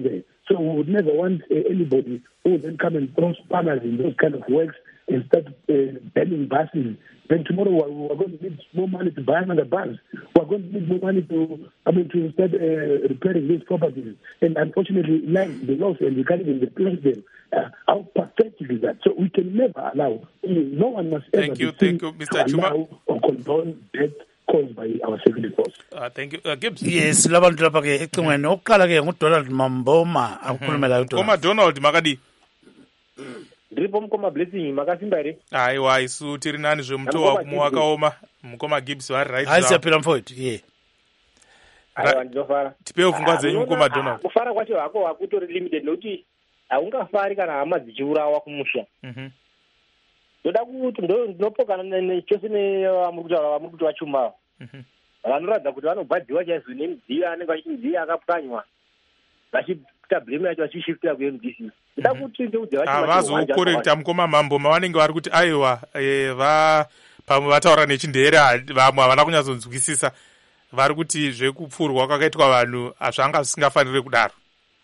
So we would never want anybody who would then come and throw spanners in those kind of works and start banning buses. Then tomorrow we're going to need more money to buy another bus. We're going to need more money to start repairing these properties. And unfortunately, land belongs and we can't even replace them. How pathetic is that? So we can never allow. No one must ever
Thank you, Mr. Chuma.
Or condone death caused by our security force.
Thank you, Gibbs.
Yes, labantu lapha ke ecingweni oqala ke nguDonald Mamboma akukhulumela uDonald.
Koma Donald makadi.
Ndiripo mukoma blessing makasimba ere.
Aiwa isu tiri nani zvemutowa kumwakaoma mukoma Gibbs vari right.
Aisapira mfowethu ye.
Aiwa ndinofara.
Tipewo pfungwa dzenyu mukoma Donald.
Kufara kwacho hako hakutori limited nokuti haungafari kana hama dzichiurawa kumusha. Ndoda kuti ndinopokana nechose nevamuri kuti vachuma vanoratidza kuti vanobhadhiwa chaizvo nemidziyo anenge vachimidziyo akapwanywa vachiita blame yacho vachishiftira kuMDC. Ndoda kuti
havazokorekta mukoma Mambo mavanenge vari kuti aiwa pamwe vataura nechindere vamwe havana kunyatsonzwisisa vari kuti zvekupfurwa kwakaitwa vanhu zvanga zvisingafaniri kudaro.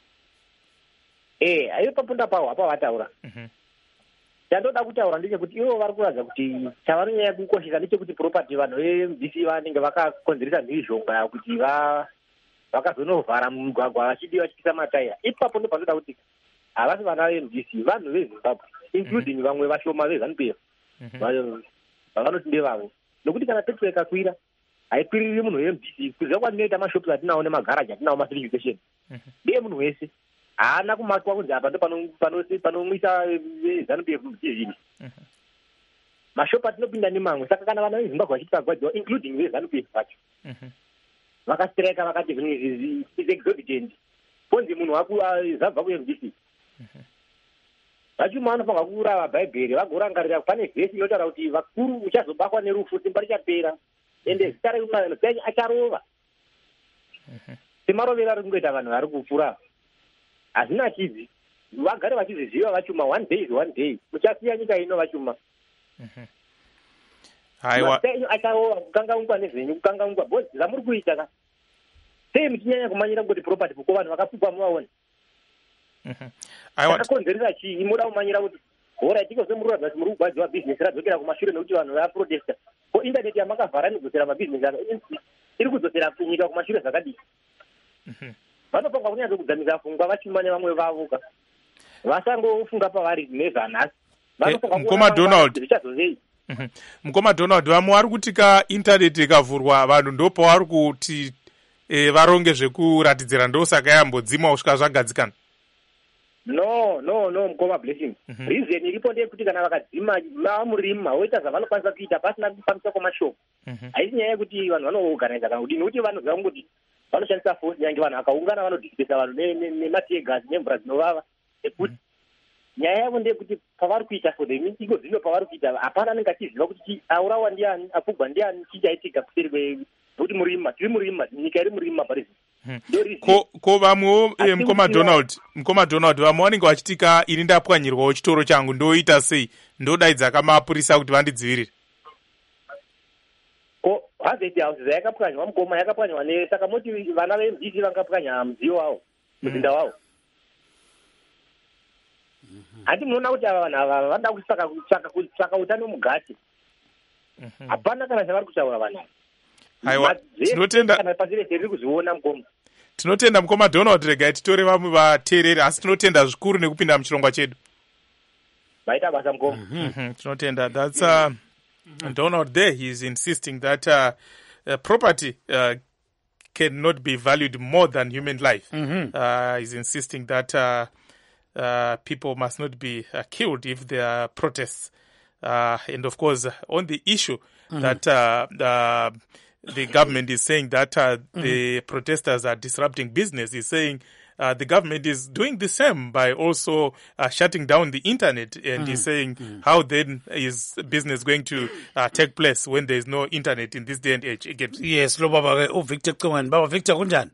Aiyo papunda pawo hapa vataura. Chandoda kutaura ndechekuti ivo vari kuratidza kuti chavanonyanya kukoshesa ndechekuti property vanhu veMDC vanenge vakakonzeresa mhirizhonga kuti vakazonovhara mugwagwa vachiisa mataya. Ipapo ndo panoda kuti havasi vana veMDC vanhu veZimbabwe including vamwe vashoma veZANU-PF vavanoti ndevavo nokuti kana petrol ikakwira haikwiriri munhu weMDC kuziva kwandinoita mashops atinawo nemagaraji atinawo mafilling station ndiye munhu wese haana kumatwa kunzi apa ndo panomwisa ZANU-PF mutizini mashopu atinopinda nemamwe. Saka kana vana veZimbabwe vachiti vagwadziwa including veZANU-PF vacho vakastireka vakati zvinhu is exorbitant ponzi munhu zabva kuMDC vachuma vanofanirwa kuurava bhaibheri vagorangarira pane vhesi inotaura kuti vakuru uchazobakwa nerufu simba richapera ende zita renyu acharova semarovero ari kungoita vanhu vari kupfura hazvina chidzi vagare vachizviziva vachuma one day muchasiya nyika ino vachuma acharova kukangaungwa nezvenyu kukangaungwa bhozi ramuri kuita ka sei muchinyanya kumanyira kungoti property kuko vanhu vakapfugwa muvaone akakonzeresa chii muda kumanyira kuti hora tikoze muri kuratidza kuti muri kugwadziwa bhizinesi radzokera kumashure nekuti vanhu vaprotesta ko intaneti yamakavhara nekudzosera mabhizinesi iri kudzosera nyika kumashure zvakadii vanofanirwa kunyadzo kudzamisa pfungwa vachuma nevamwe vavo ka vasangofunga pavari nezvanhasi
mukoma Donald vamwe vari kuti ka intaneti ikavhurwa vanhu ndo pavari kuti varonge zvekuratidzira ndo saka yambodzimwa kusvika zvagadzikana.
No mukoma blessing reason iripo ndeyekuti kana vakadzima vamurima voita zvavanokwanisa kuita pasina kufambisa kwamashopu haisi nyaya yekuti vanhu vanoorganiza kana kudini nokuti vanoziva kungoti vanoshandisa force nyange vanhu vakaungana vanodhikipesa vanhu nematiyegazi nemvura dzinovava ekuti nyaya yavo ndeyekuti pavari kuita for the iko zvino pavari kuita hapana anenge achiziva kuti aurawa ndiani apfugwa ndiani chichaitika kuseri kuti murima tiri murima nyika iri murima parizi
ko vamwewo mukoma Donald vamwe vanenge vachitika ini ndapwanyirwawo chitoro changu ndoita sei ndodaidza kamapurisa kuti vandidzivirire
ko hazeti house zvayakapwanywa mukoma yakapwanywa saka moti vana veMDC vangapwanya mudziyo wavo muzinda wavo handi munoona kuti ava vanhu ava vanoda kutsvaka utano mugati hapana kana zvavari kutaura vanhu
aiwa tinotenda
pasi rese riri kuzviona mukoma
tinotenda mukoma Donald regai titore vamwe vateereri asi tinotenda zvikuru nekupinda muchirongwa chedu
vaita basa mukoma
tinotenda. That's Donald there. He is insisting that property cannot be valued more than human life. He's insisting that people must not be killed if there are protests. And of course, on the issue that the government is saying that the protesters are disrupting business, is saying the government is doing the same by also shutting down the internet, and is saying how then is business going to take place when there is no internet in this day and age.
Yes, lo baba Victor Congweni. Baba Victor kunjani?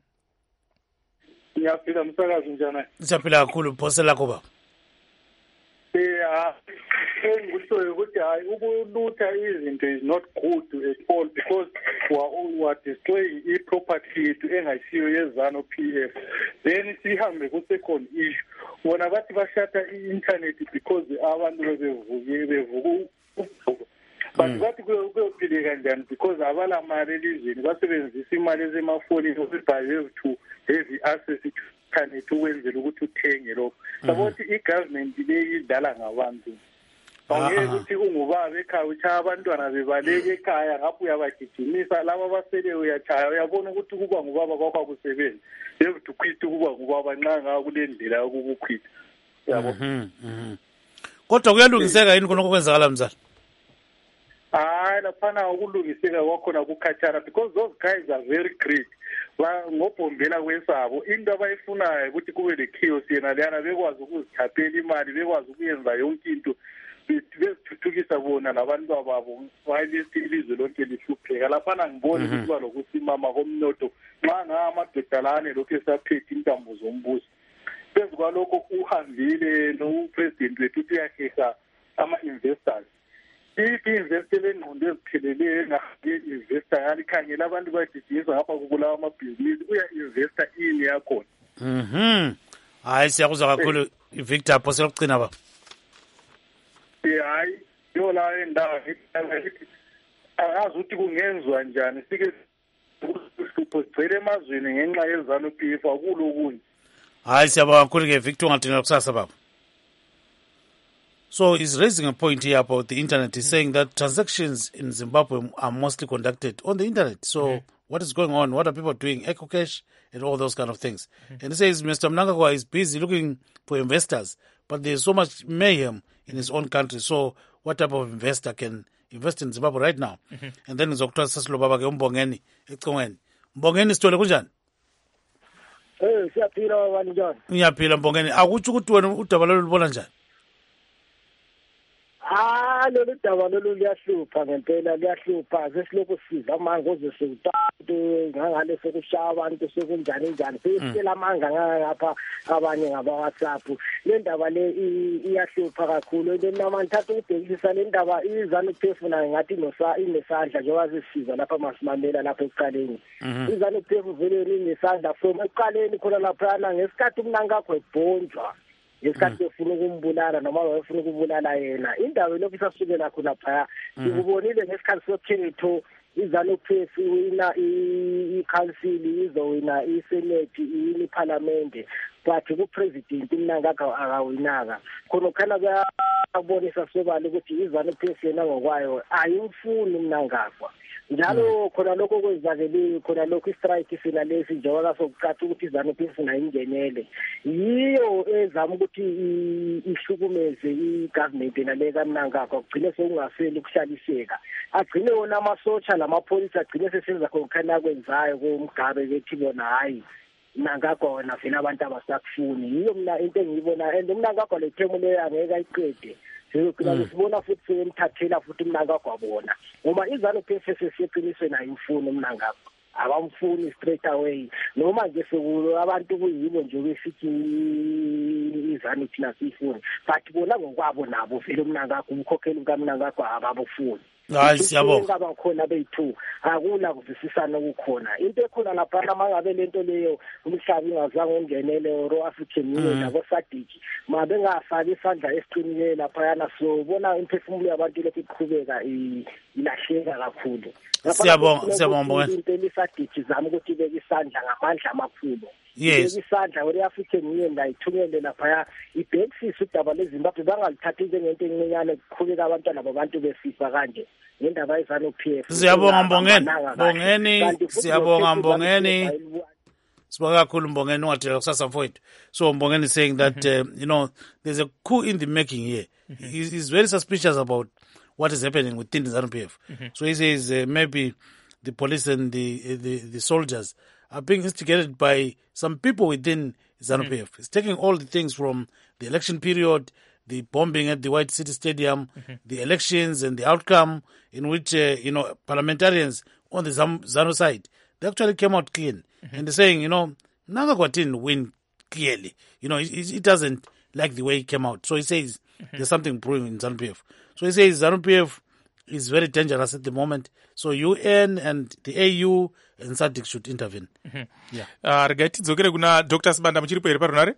Ngiyaphila msakazi njani?
Siyaphila kakhulu phosela kuba.
engikushoyo ukuthi hayi ukulutha izinto is not good at all because we are destroying i-property yethu engayisiyo ye-ZANU-PF. Then sihambe ku-second issue, bona bathi bashata i-internet because abantu bevuka but bathi kuyophile kanjani because abala mali elizweni, basebenzisa imali ezemafonini have to heavy access to internet ukwenzela ukuthi uthenge lokho. Sabothi i-government le idlala ngabantu. Angeke ukuthi ungubaba ekhaya utshaya abantwana bebaleke ekhaya ngapho uyabagijimisa laba basele uyachaya uyabona ukuthi kuba ngubaba kwakho akusebenzi. You have to quit ukuba ngubaba nxa ngaku kule ndlela yokukhwita. Yabo.
Kodwa kuyalungiseka yini khona okwenzakala mzala?
Hayi laphana ukulungiseka kwakhona kukhatshana because those guys are very great. Ngobhombela kwesabo into abayifunayo ukuthi kube le-chaos yena leyana bekwazi ukuzithaphela imali bekwazi ukuyenza yonke into bezithuthukisa bona nabantu babo wayilisi ilizwe lonke lihlupheka laphana ngibona ukuthi kuba lokusimama komnotho nxa ngamadodalane lokhu esaphethe intambo zombuso. Phezu kwalokho uhambile nopresident wethu uthi uyaheha ama-investors. I-investor engqondo ezipheleleyo engainvesta yalikhangela abantu bayadidiyiswa ngapha kubulawa amabhizinisi uya-investa ini yakhona.
Hayi siyakuzwa kakhulu Victor Phosela kucina ba.
Hayi yola endawo angazi ukuthi kungenzwa njani sike uhlupho sigcwele emazweni ngenxa ye-ZANU-PF akulokunye.
Hayi siyabonga kakhulu ke Victor ungadinga kusasa baba. So he's raising a point here about the internet. He's saying that transactions in Zimbabwe are mostly conducted on the internet. So what is going on? What are people doing? EcoCash and all those kind of things. And he says Mr. Mnangagwa is busy looking for investors, but there's so much mayhem in his own country. So what type of investor can invest in Zimbabwe right now? And then Dr. Sasilo Baba ke umbongeni econgweni. Mbongeni sithole kunjani?
Siyaphila wani njani?
Ngiyaphila mbongeni. Akutsho ukuthi wena udaba lolu lubona njani?
Lolu daba lolu liyahlupha ngempela liyahlupha sesilokhu siza amanga ozesewutantu ngangale sekushaya abantu sekunjani njani sesitshela amanga ngapha abanye ngaba-WhatsApp. Le ndaba le iyahlupha kakhulu namanthatha ukubhekisisa le ndaba i-ZANU-PF nayo ngathi inesandla njengoba sisiza lapha masimamela lapha ekuqaleni. I-ZANU-PF vele inesandla from ekuqaleni khona laphana ngesikhathi uMnangagwa ebhonjwa ngesikhathi efuna ukumbulala noma wayefuna ukubulala yena. Indawo lokhu isasukela khona phaya sikubonile ngesikhathi sokhetho i-ZANU-PF iwina i-council izowina i-senate iwina iphalamende but ku-president uMnangagwa akawinaka. Khona khana kuyabonisa sobala ukuthi i-ZANU-PF yena ngokwayo ayimfuni uMnangagwa. Njalo khona lokho kwenzakele khona lokho istrike sina lesi njengoba sokucaca ukuthi i-ZANU-PF nayingenele yiyo ezama ukuthi ihlukumeze i-government nale kaMnangagwa kugcine sekungaseli ukuhlaliseka agcine wona amasotsha lamapholisa agcine sesenza khona kwenzayo kumgabe bethi bona hayi Mnangagwa wena vele abantu abasakufuni. Yiyo mina into engiyibona and uMnangagwa le themu leyo angeke ayiqede. Sibona futhi semthathela futhi uMnangagwa bona ngoba i-ZANU-PF sesiqiniswe nayo imfuno uMnangagwa abamfuni straight away noma nje sekulo abantu kuyibo nje besithi i-ZANU thina sifuni but bona ngokwabo nabo vele uMnangagwa umkhokheli kaMnangagwa ababufuni.
Hayi siyabonga
ngaba khona bethu akula kuvisisana ukukhona into ekhona lapha mangabe lento leyo umhlabi ingazange ungenele oro African Union nabo SADC mabe ngafaka isandla esiqinile lapha yana so bona imphefumulo yabantu lokhu iqhubeka ilahleka kakhulu.
Siyabonga
into eSADC zama ukuthi beke isandla ngamandla amakhulu.
Yes.
Isandla wele African Union la ithungele lapha ibhekisisa udaba leZimbabwe bangalithatha njengento encinyane kuqhubeka abantwana babantu besifa kanje ngendaba ye-ZANU-PF.
Siyabonga Mbongeni siyabonga Mbongeni. Sibonga kakhulu Mbongeni ungathela kusasa mfowethu. So Mbongeni is saying that there's a coup in the making here. He's very suspicious about what is happening within the ZANU-PF. So he says maybe the police and the soldiers are being instigated by some people within ZANU-PF. It's taking all the things from the election period, the bombing at the White City Stadium, the elections and the outcome in which, parliamentarians on the ZANU side, they actually came out clean. And they're saying, Mnangagwa didn't win clearly. He doesn't like the way he came out. So he says there's something brewing in ZANU-PF. So he says ZANU-PF is very dangerous at the moment. So UN and the AU and SADC should intervene.
Regai tidzokere kuna Dr. Sibanda muchiripo here parunare?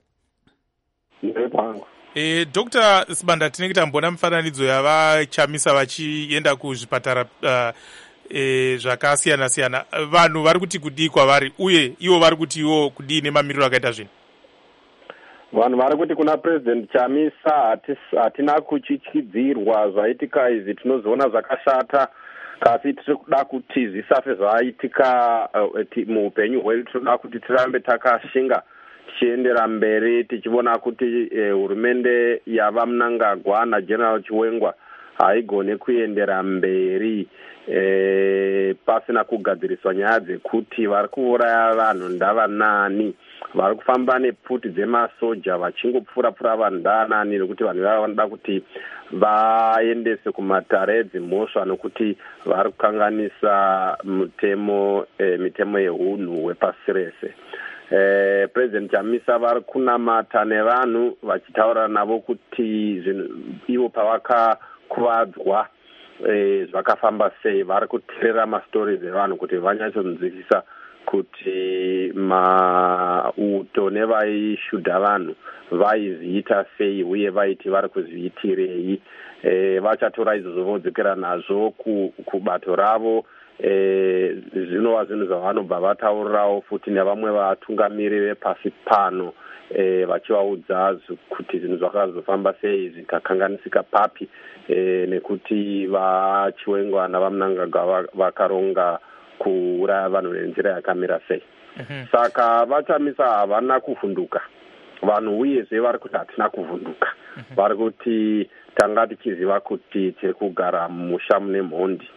Dr. Sibanda, tinenge tambona mifananidzo yavachamisa vachienda kuzvipatara zvakasiyana-siyana. Vanhu vari kuti kudii kwavari uye ivo vari kuti ivo kudii nemamiriro akaita zvinhu?
Vanhu vari kuti kuna President Chamisa hatina kuchityidzirwa zvaitika izvi, tinozoona zvakashata, kasi tiri kuda kuti zvisafe zvaitika muupenyu hwedu. Tinoda kuti tirambe takashinga tichiendera mberi tichiona kuti hurumende yava Mnangagwa naGeneral Chiwengwa haigone kuendera mberi pasina kugadziriswa nyaya dzekuti vari kuuraya vanhu ndavanani, vari kufamba nepfuti dzemasoja vachingopfura vanhu ndavanani, nekuti vanhu vava vanoda kuti vaendese kumatare edzimhosva nokuti vari kukanganisa mitemo yeunhu hwepasi rese. President Chamisa vari kunamata nevanhu vachitaura navo kuti ivo pavakakuvadzwa zvakafamba sei. Vari kuteerera mastori evanhu kuti vanyatsonzwisisa kuti mauto nevaishudha vanhu vaizviita sei uye vaiti vari kuzviitirei. Vachatora izvozvo vodzokera nazvo kubato ravo. Zvinova zvinhu zvavanobva vataurirawo futi nevamwe vatungamiri vepasi pano, vachivaudza kuti zvinhu zvakazofamba sei, zvikakanganisika papi, nekuti vaChiwengwa navaMnangagwa vakaronga kuuraya vanhu nenzira yakamira sei. Saka vaChamisa havana kuvhunduka vanhu, uyezve vari kuti hatina kuvhunduka. Vari kuti tanga tichiziva kuti tiri kugara mumusha mune mhondi.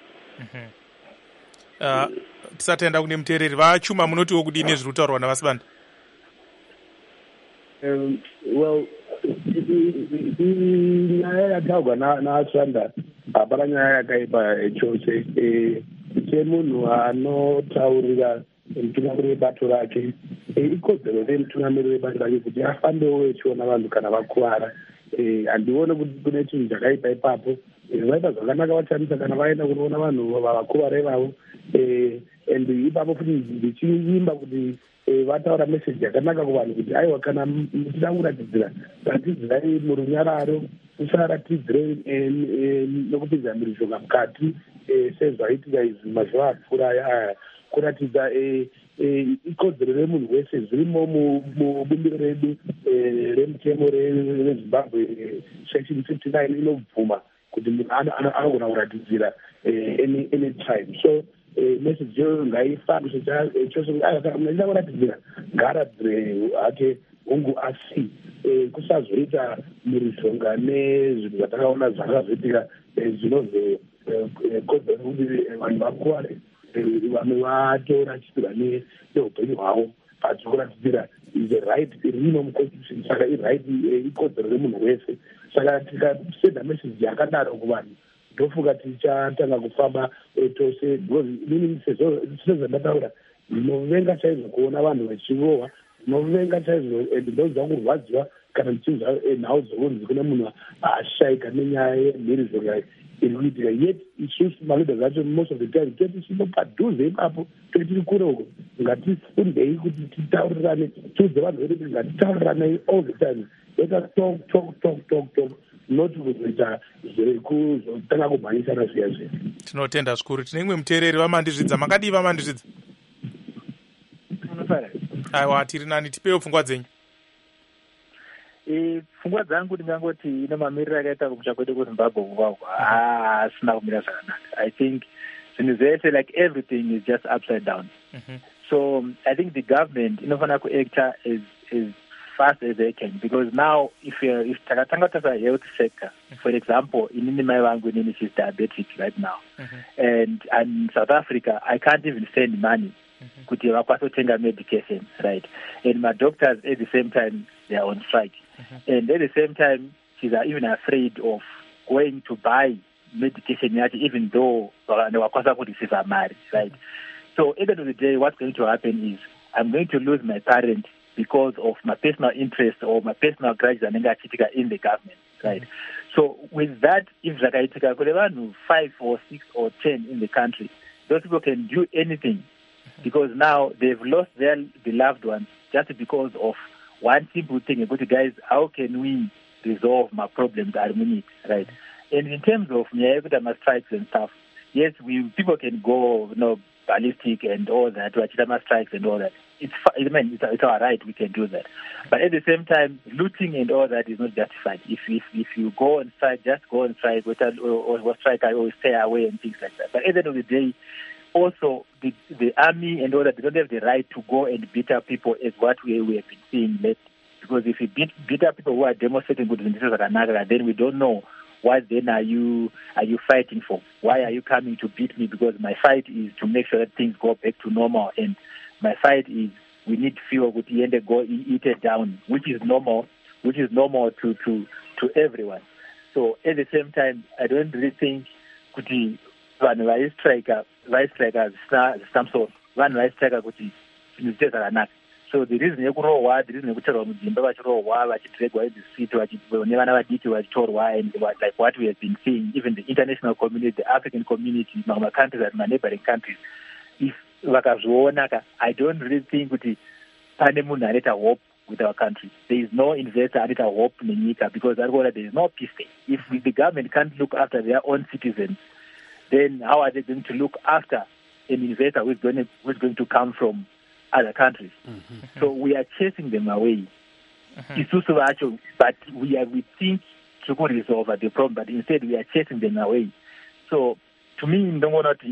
Tisatenda kune muteereri vachuma munotiwo kudii nezviri kutaurwa navaSibanda?
Well, nyaya yataurwa naSibanda hapana nyaya yakaipa chose. Semunhu anotaurira mutungamiri webato rake, ikodzero remutungamiri webato rake kuti afambewo echiona vanhu kana vakuvara. Handione kuti kune chinhu chakaipa ipapo. Zvaita zvakanaka vaChamisa kana vaenda kunoona vanhu vakuvara ivavo, and ipapo futi ndichiimba kuti vataura meseji yakanaka kuvanhu kuti aiwa, kana muchida kuratidzira, ratidzirai murunyararo, musaratidzire nokupinza mhirizhonga mukati sezvaitika izvi mazuva apfuura aya. Kuratidza ikodzero remunhu wese zvirimo mubumbiro redu remutemo reZimbabwe section 59 inobvuma kuti munhu anogona kuratidzira any time. So message yo ngaifambiswe chose kuti kana munhu achida kuratidzira ngaaratidzire hake hungu asi kusazoita mhirizhonga nezvinhu zvatakaona zvakazoitika zvinozokodzera kuti vanhu vakuvare, vamwe vatorachirwa neupenyu hwavo vachikuratidzira is a right irimo muconstitution. Saka iright ikodzero remunhu wese. Saka tikasenda message yakadaro kuvanhu ndofunga tichatanga kufamba tose, because inini sezvandataura ndinovenga chaizvo kuona vanhu vachirohwa, ndinovenga chaizvo ndinonzwa kurwadziwa kana ndichinzwa nhau dzokunzi kune munhu ashayika nenyaya yemhirizhonga iri kuitika. Yet isusu malida zacho most of the time tisino padhuze ipapo tiri kure uko, ngatifundei kuti titaurirane, tiudze vanhu vedu kuti ngatitaurirane all the time. Let us talk, not kuzoita zvekuzotanga kumhanyisana zviya zviya.
Tinotenda zvikuru. Tine imwe muteereri vaMandizvidza. Makadii vaMandizvidza? Aiwa, tiri nani, tipewo pfungwa dzenyu.
Pfungwa dzangu ndingangoti ine mamiriro akaita kumusha kwedu kuZimbabwe kuvagwa asina kumira zvakanaka. I think zvinhu zvese, like everything is just upside down. So I think the government inofana kuacta as fast as they can, because now if takatanga tasa health sector, for example, inini mai vangu inini she's diabetic right now, and in South Africa I can't even send money kuti vakwaso tenga medication, right? And my doctors at the same time they are on strike, and at the same time she's even afraid of going to buy medication yacho, even though they wakwasa ku receive a mari, right? So at the end of the day, what's going to happen is I'm going to lose my parent because of my personal interest or my personal grudge anenga achitika in the government. right? So with that, if Zakaitika could have 5 or 6 or 10 in the country, those people can do anything because now they've lost their beloved ones just because of one simple thing. But guys, how can we resolve my problems at minute, right? And in terms of strikes and stuff, yes, people can go, ballistic and all that, strikes and all that. It's all right, we can do that. But at the same time, looting and all that is not justified. If you go on strike, just go on strike, or strike or stay away and things like that. But at the end of the day, also the army and all that, they don't have the right to go and beat up people as what we have been seeing lately. Because if you beat up people who are demonstrating good intentions at Anagara, then we don't know what then are you fighting for? Why are you coming to beat me? Because my fight is to make sure that things go back to normal, and my fight is we need fuel with the end go eat it down, which is normal to everyone. So at the same time, I don't really think kuti vanhu vaisstrika some sort vanhu vaisstrika kuti zvinhu zviite zvakanaka. So the reason yekurohwa, the reason yekutorwa mudzimba vachirohwa, vachidregwa idzisiti, nevana vadiki vachitorwa, and like what we have been seeing, even the international community, the African community, my countries and my neighboring countries, if vakazviona, I don't really think kuti pane munhu anoita hope with our country. There is no investor anoita hope nenyika because there is no peace there. If the government can't look after their own citizens, then how are they going to look after an investor who is going to come from other countries? So we are chasing them away. But we think to go resolve the problem, but instead we are chasing them away. So to me,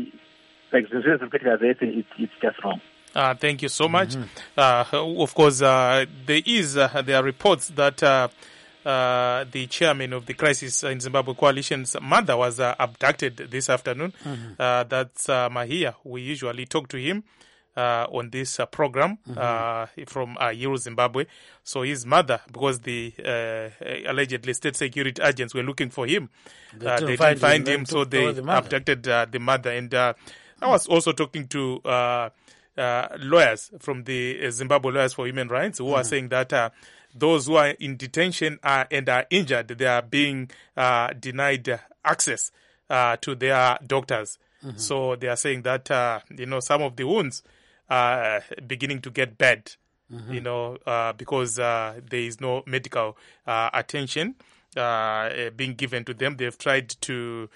it's just wrong.
Thank you so much. Of course, there are reports that the chairman of the Crisis in Zimbabwe Coalition's mother was abducted this afternoon. That's Mahia. We usually talk to him on this program from Euro Zimbabwe. So his mother, because the allegedly state security agents were looking for him, they didn't find him, so they abducted the mother. And I was also talking to lawyers from the Zimbabwe Lawyers for Human Rights who are saying that those who are in detention and are injured, they are being denied access to their doctors. So they are saying that some of the wounds are beginning to get bad, because there is no medical attention being given to them. They've tried to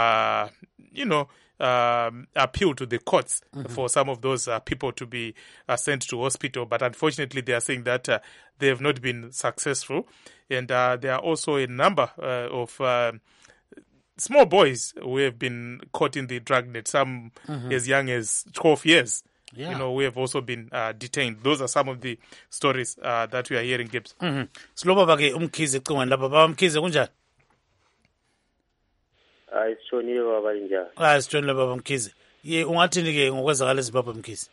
appeal to the courts for some of those people to be sent to hospital, but unfortunately they are saying that they have not been successful. And there are also a number of small boys who have been caught in the dragnet, some as young as 12 years.
Yeah.
We have also been detained. Those are some of the stories that we are hearing, Gibbs.
Silobaba-ke uMkhize ecingweni lapha. Baba Mkhize kunjani?
Sithonile baba njani?
Sithonile baba Mkhize. Ungathini-ke ngokwenzakala eZimbabwe Mkhize?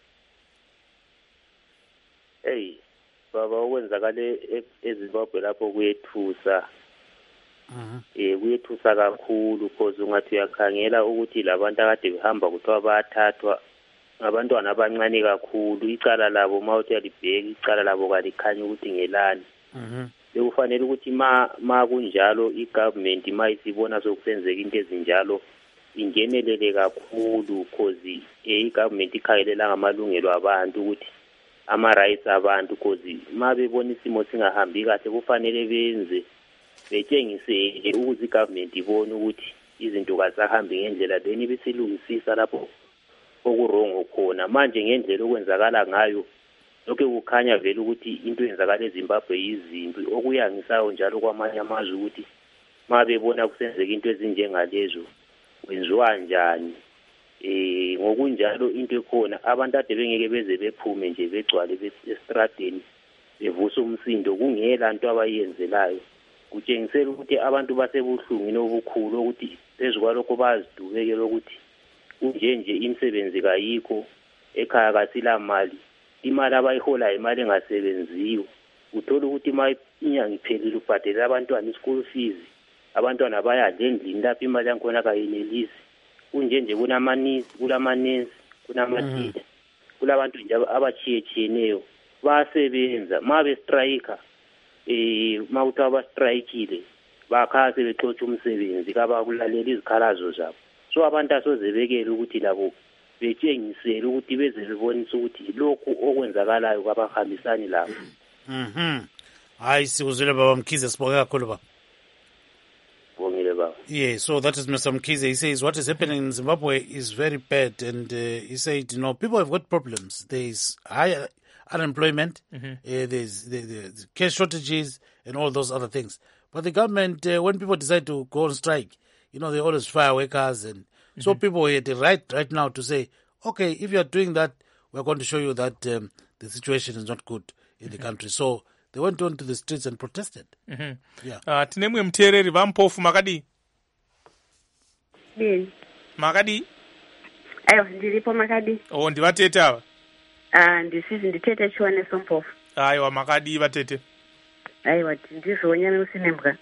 Hey, baba okwenzakale eZimbabwe lapho kuyethusa. Kuyethusa kakhulu because ungathi uyakhangela ukuthi labantu akade behamba kuthiwa bayathathwa abantwana abancane kakhulu. Icala labo mawuthi alibheka, icala labo kalikhanyi ukuthi ngelani. Bekufanele ukuthi ma kunjalo igovernment ma isibona sokusenzeka into ezinjalo ingenelele kakhulu because igovernment ikhangelela ngamalungelo abantu ukuthi ama-rights abantu because ma bebona isimo singahambi kahle kufanele benze betshengisele ukuze igovernment ibone ukuthi izinto kazisahambi ngendlela then besilungisisa lapho okurongo khona. Manje ngendlela okwenzakala ngayo lokho kukhanya vele ukuthi into yenzakala eZimbabwe yizimpi okuyangisayo njalo kwamanye amazwe ukuthi ma bebona kusenzeka into ezinjengalezo kwenziwa njani. Ngokunjalo into ekhona abantu ade bengeke beze bephume nje begcwale estradeni bevusa umsindo kungela nto abayenzelayo. Kutshengisela ukuthi abantu basebuhlungwini obukhulu ukuthi phezukwalokho bazidubekela ukuthi kunjenje imisebenzi kayikho ekhaya kasila mali, imali abayihola imali engasebenziyo. Uthola ukuthi inyanga iphelile ubhadela abantwana i-school fees, abantwana bayadla endlini lapho imali yakhona kayenelisi. Kunjenje kulamanesi, kunamatitsha, kulabantu nje abachiyetshiyeneyo basebenza ma bestrike ma kuthiwa bastrikile bakhala sebexotsha umsebenzi kabakulalela izikhalazo zabo. So abantu asozebekele ukuthi labo betshengisele ukuthi beze bebonise ukuthi lokhu okwenzakalayo kwabahambisani labo.
Hayi sikuzwile baba Mkhize, sibonge kakhulu baba. Yeah, so that is Mr. Mkhize. He says what is happening in Zimbabwe is very bad, and he said, people have got problems. There is high unemployment, there's the cash shortages, and all those other things. But the government, when people decide to go on strike, they always fire workers, and so people had the right now to say, okay, if you are doing that, we're going to show you that the situation is not good in the country. So they went on to the streets and protested. Yeah.
Tinemwe mtereri vampofu makadi. Makadi?
Ayo, ndiripo makadi.
Oh, ndivatete ava?
Ndisizi nditete chiwane sompofu.
Aiwa, makadi vatete.
Aiwa, ndizonyame usinembwa.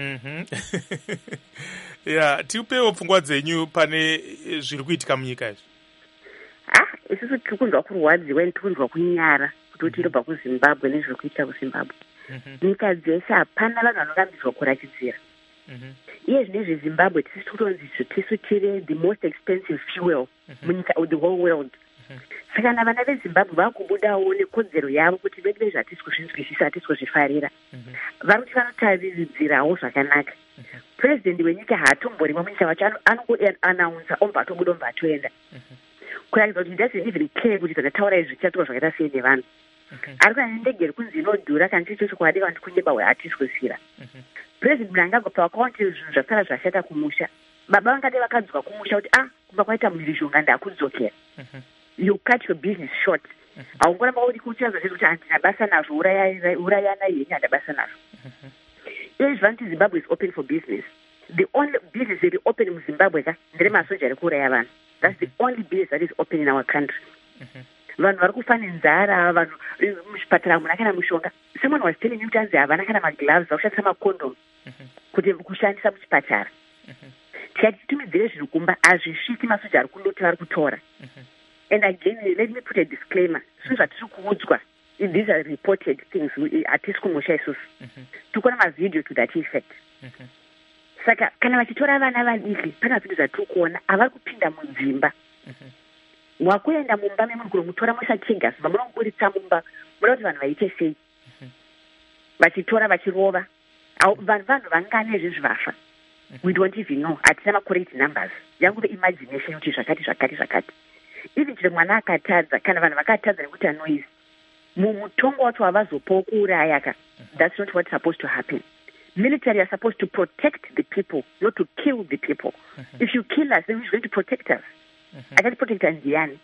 Yeah, tiupewo pfungwa dzenyu pane zviri kuitika munyika izvi.
Isusu tiri kunzwa kurwadziwa ende tiri kunzwa kunyara kuti tinobva kuZimbabwe nezviri kuitika kuZimbabwe. Nyika dzese hapana vanhu vanorambidzwa kurakidzira. Iye zvinezvi Zimbabwe tisi kutonzi tisu tiri the most expensive fuel munyika the whole world. Saka na vana veZimbabwe vakubudawo nekodzero yavo kuti vede zvatisi kuzvinzwisisa, hatisi kuzvifarira. Vari kuti vanotaridzirawo zvakanaka. President wenyika haatomborimo munyika vacho anongoanaunsa obva atobuda obva atoenda. Kuratidza kuti doesn't even care kuti zvakataura izvi zvichatorwa zvakaita sei nevanhu. Ari kuenda nendege kunzi inodhura kana chiri chokwadi vantu kunyeba hatisi kuzira. President Mnangagwa pawakaona zvinhu zvasara zvashata kumusha, baba vangade vakadzwa kumusha kuti kubva kwaita mhirizhonga ndakudzokera. You cut your business short. Haungoramba uri kuchaza kuti handina basa nazvo, urayana yenyu handina basa nazvo. Izvi vanoti Zimbabwe is open for business. The only business that is open in Zimbabwe ndere masoja ari kuuraya vanhu. That's the only business that is open in our country. Vanhu vari kufa nenzara, vanhu muzvipatara hamuna kana mushonga. Someone was telling me kuti hanzi havana kana magloves vakushandisa makondom kuti kushandisa muchipatara. Tikati titumidzire zviri kumba hazvisviki masoja ari kundoti vari kutora. And again, let me put a disclaimer. Since hatisi kuudzwa, these are reported things. Hatisi kumusha isusu. Tukona mavideo to that effect. Saka kana vachitora vana vadiki pana zvinhu zvatiri kuona havari kupinda mudzimba. Wakuenda mumba memunhu mutora musachegasi mamunomuburitsa mumba muda kuti vanhu vaite sei. Vachitora vachirova. Vanhu vangane zvinhu vafa. We don't even know. Hatina ma-correct numbers. Yanguve imagination kuti zvakati. Even chero mwana akatadza kana vanhu vakatadza nekuti anoizi. Mumutongo wacho havazopawo kuuraya ka. That's not what's supposed to happen. Military are supposed to protect the people, not to kill the people. If you kill us, then who's going to protect us? Akati protect us ndiani?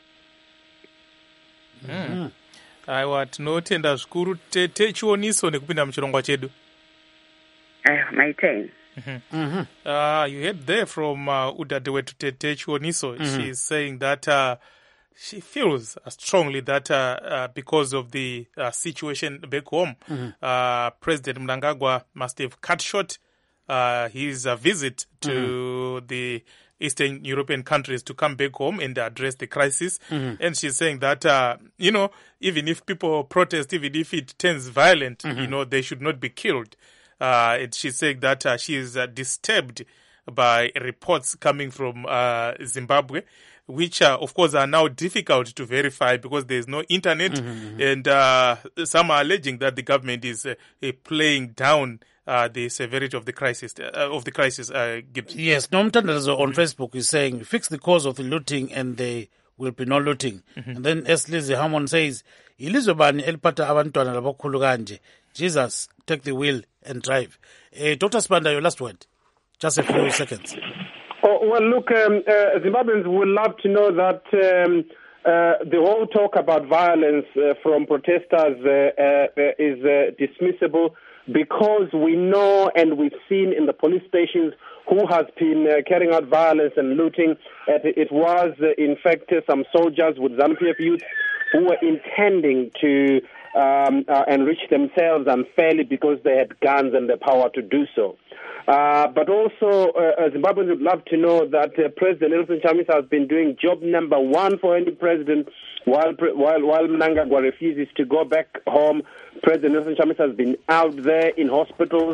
Aiwa, tinotenda zvikuru tete chioniso nekupinda muchirongwa chedu.
My turn.
You heard there from Udadewe to Tete Chioniso. She's saying that she feels strongly that because of the situation back home, President Mnangagwa must have cut short his visit to the Eastern European countries to come back home and address the crisis. And she's saying that, even if people protest, even if it turns violent, they should not be killed. She's saying that she is disturbed by reports coming from Zimbabwe, which, of course, are now difficult to verify because there is no internet. And some are alleging that the government is playing down the severity of the crisis. Gibson.
Yes, Nomtandazo on Facebook is saying, fix the cause of the looting and there will be no looting. And then Eslize Hammond says, Ilizobani elpata abantwana labakhulu kanje. Jesus, take the wheel and drive. Dr. Spanda, your last word. Just a few seconds.
Well, look, Zimbabweans would love to know that the whole talk about violence from protesters is dismissible because we know and we've seen in the police stations who has been carrying out violence and looting. It was, in fact, some soldiers with ZANU-PF youth who were intending to enrich themselves unfairly because they had guns and the power to do so. But also, Zimbabweans would love to know that President Nelson Chamisa has been doing job number one for any president while Mnangagwa refuses to go back home. President Nelson Chamisa has been out there in hospitals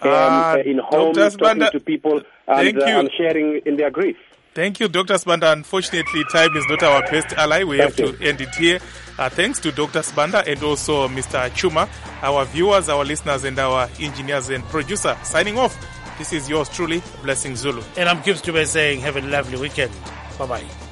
in homes,
Dr.
talking
Sibanda,
to people and sharing in their grief.
Thank you, Dr. Sibanda. Unfortunately, time is not our best ally. We have to end it here. Thanks to Dr. Sibanda and also Mr. Chuma, our viewers, our listeners, and our engineers and producer. Signing off. This is yours truly, Blessing Zulu.
And I'm Gibbs Dube saying have a lovely weekend. Bye-bye.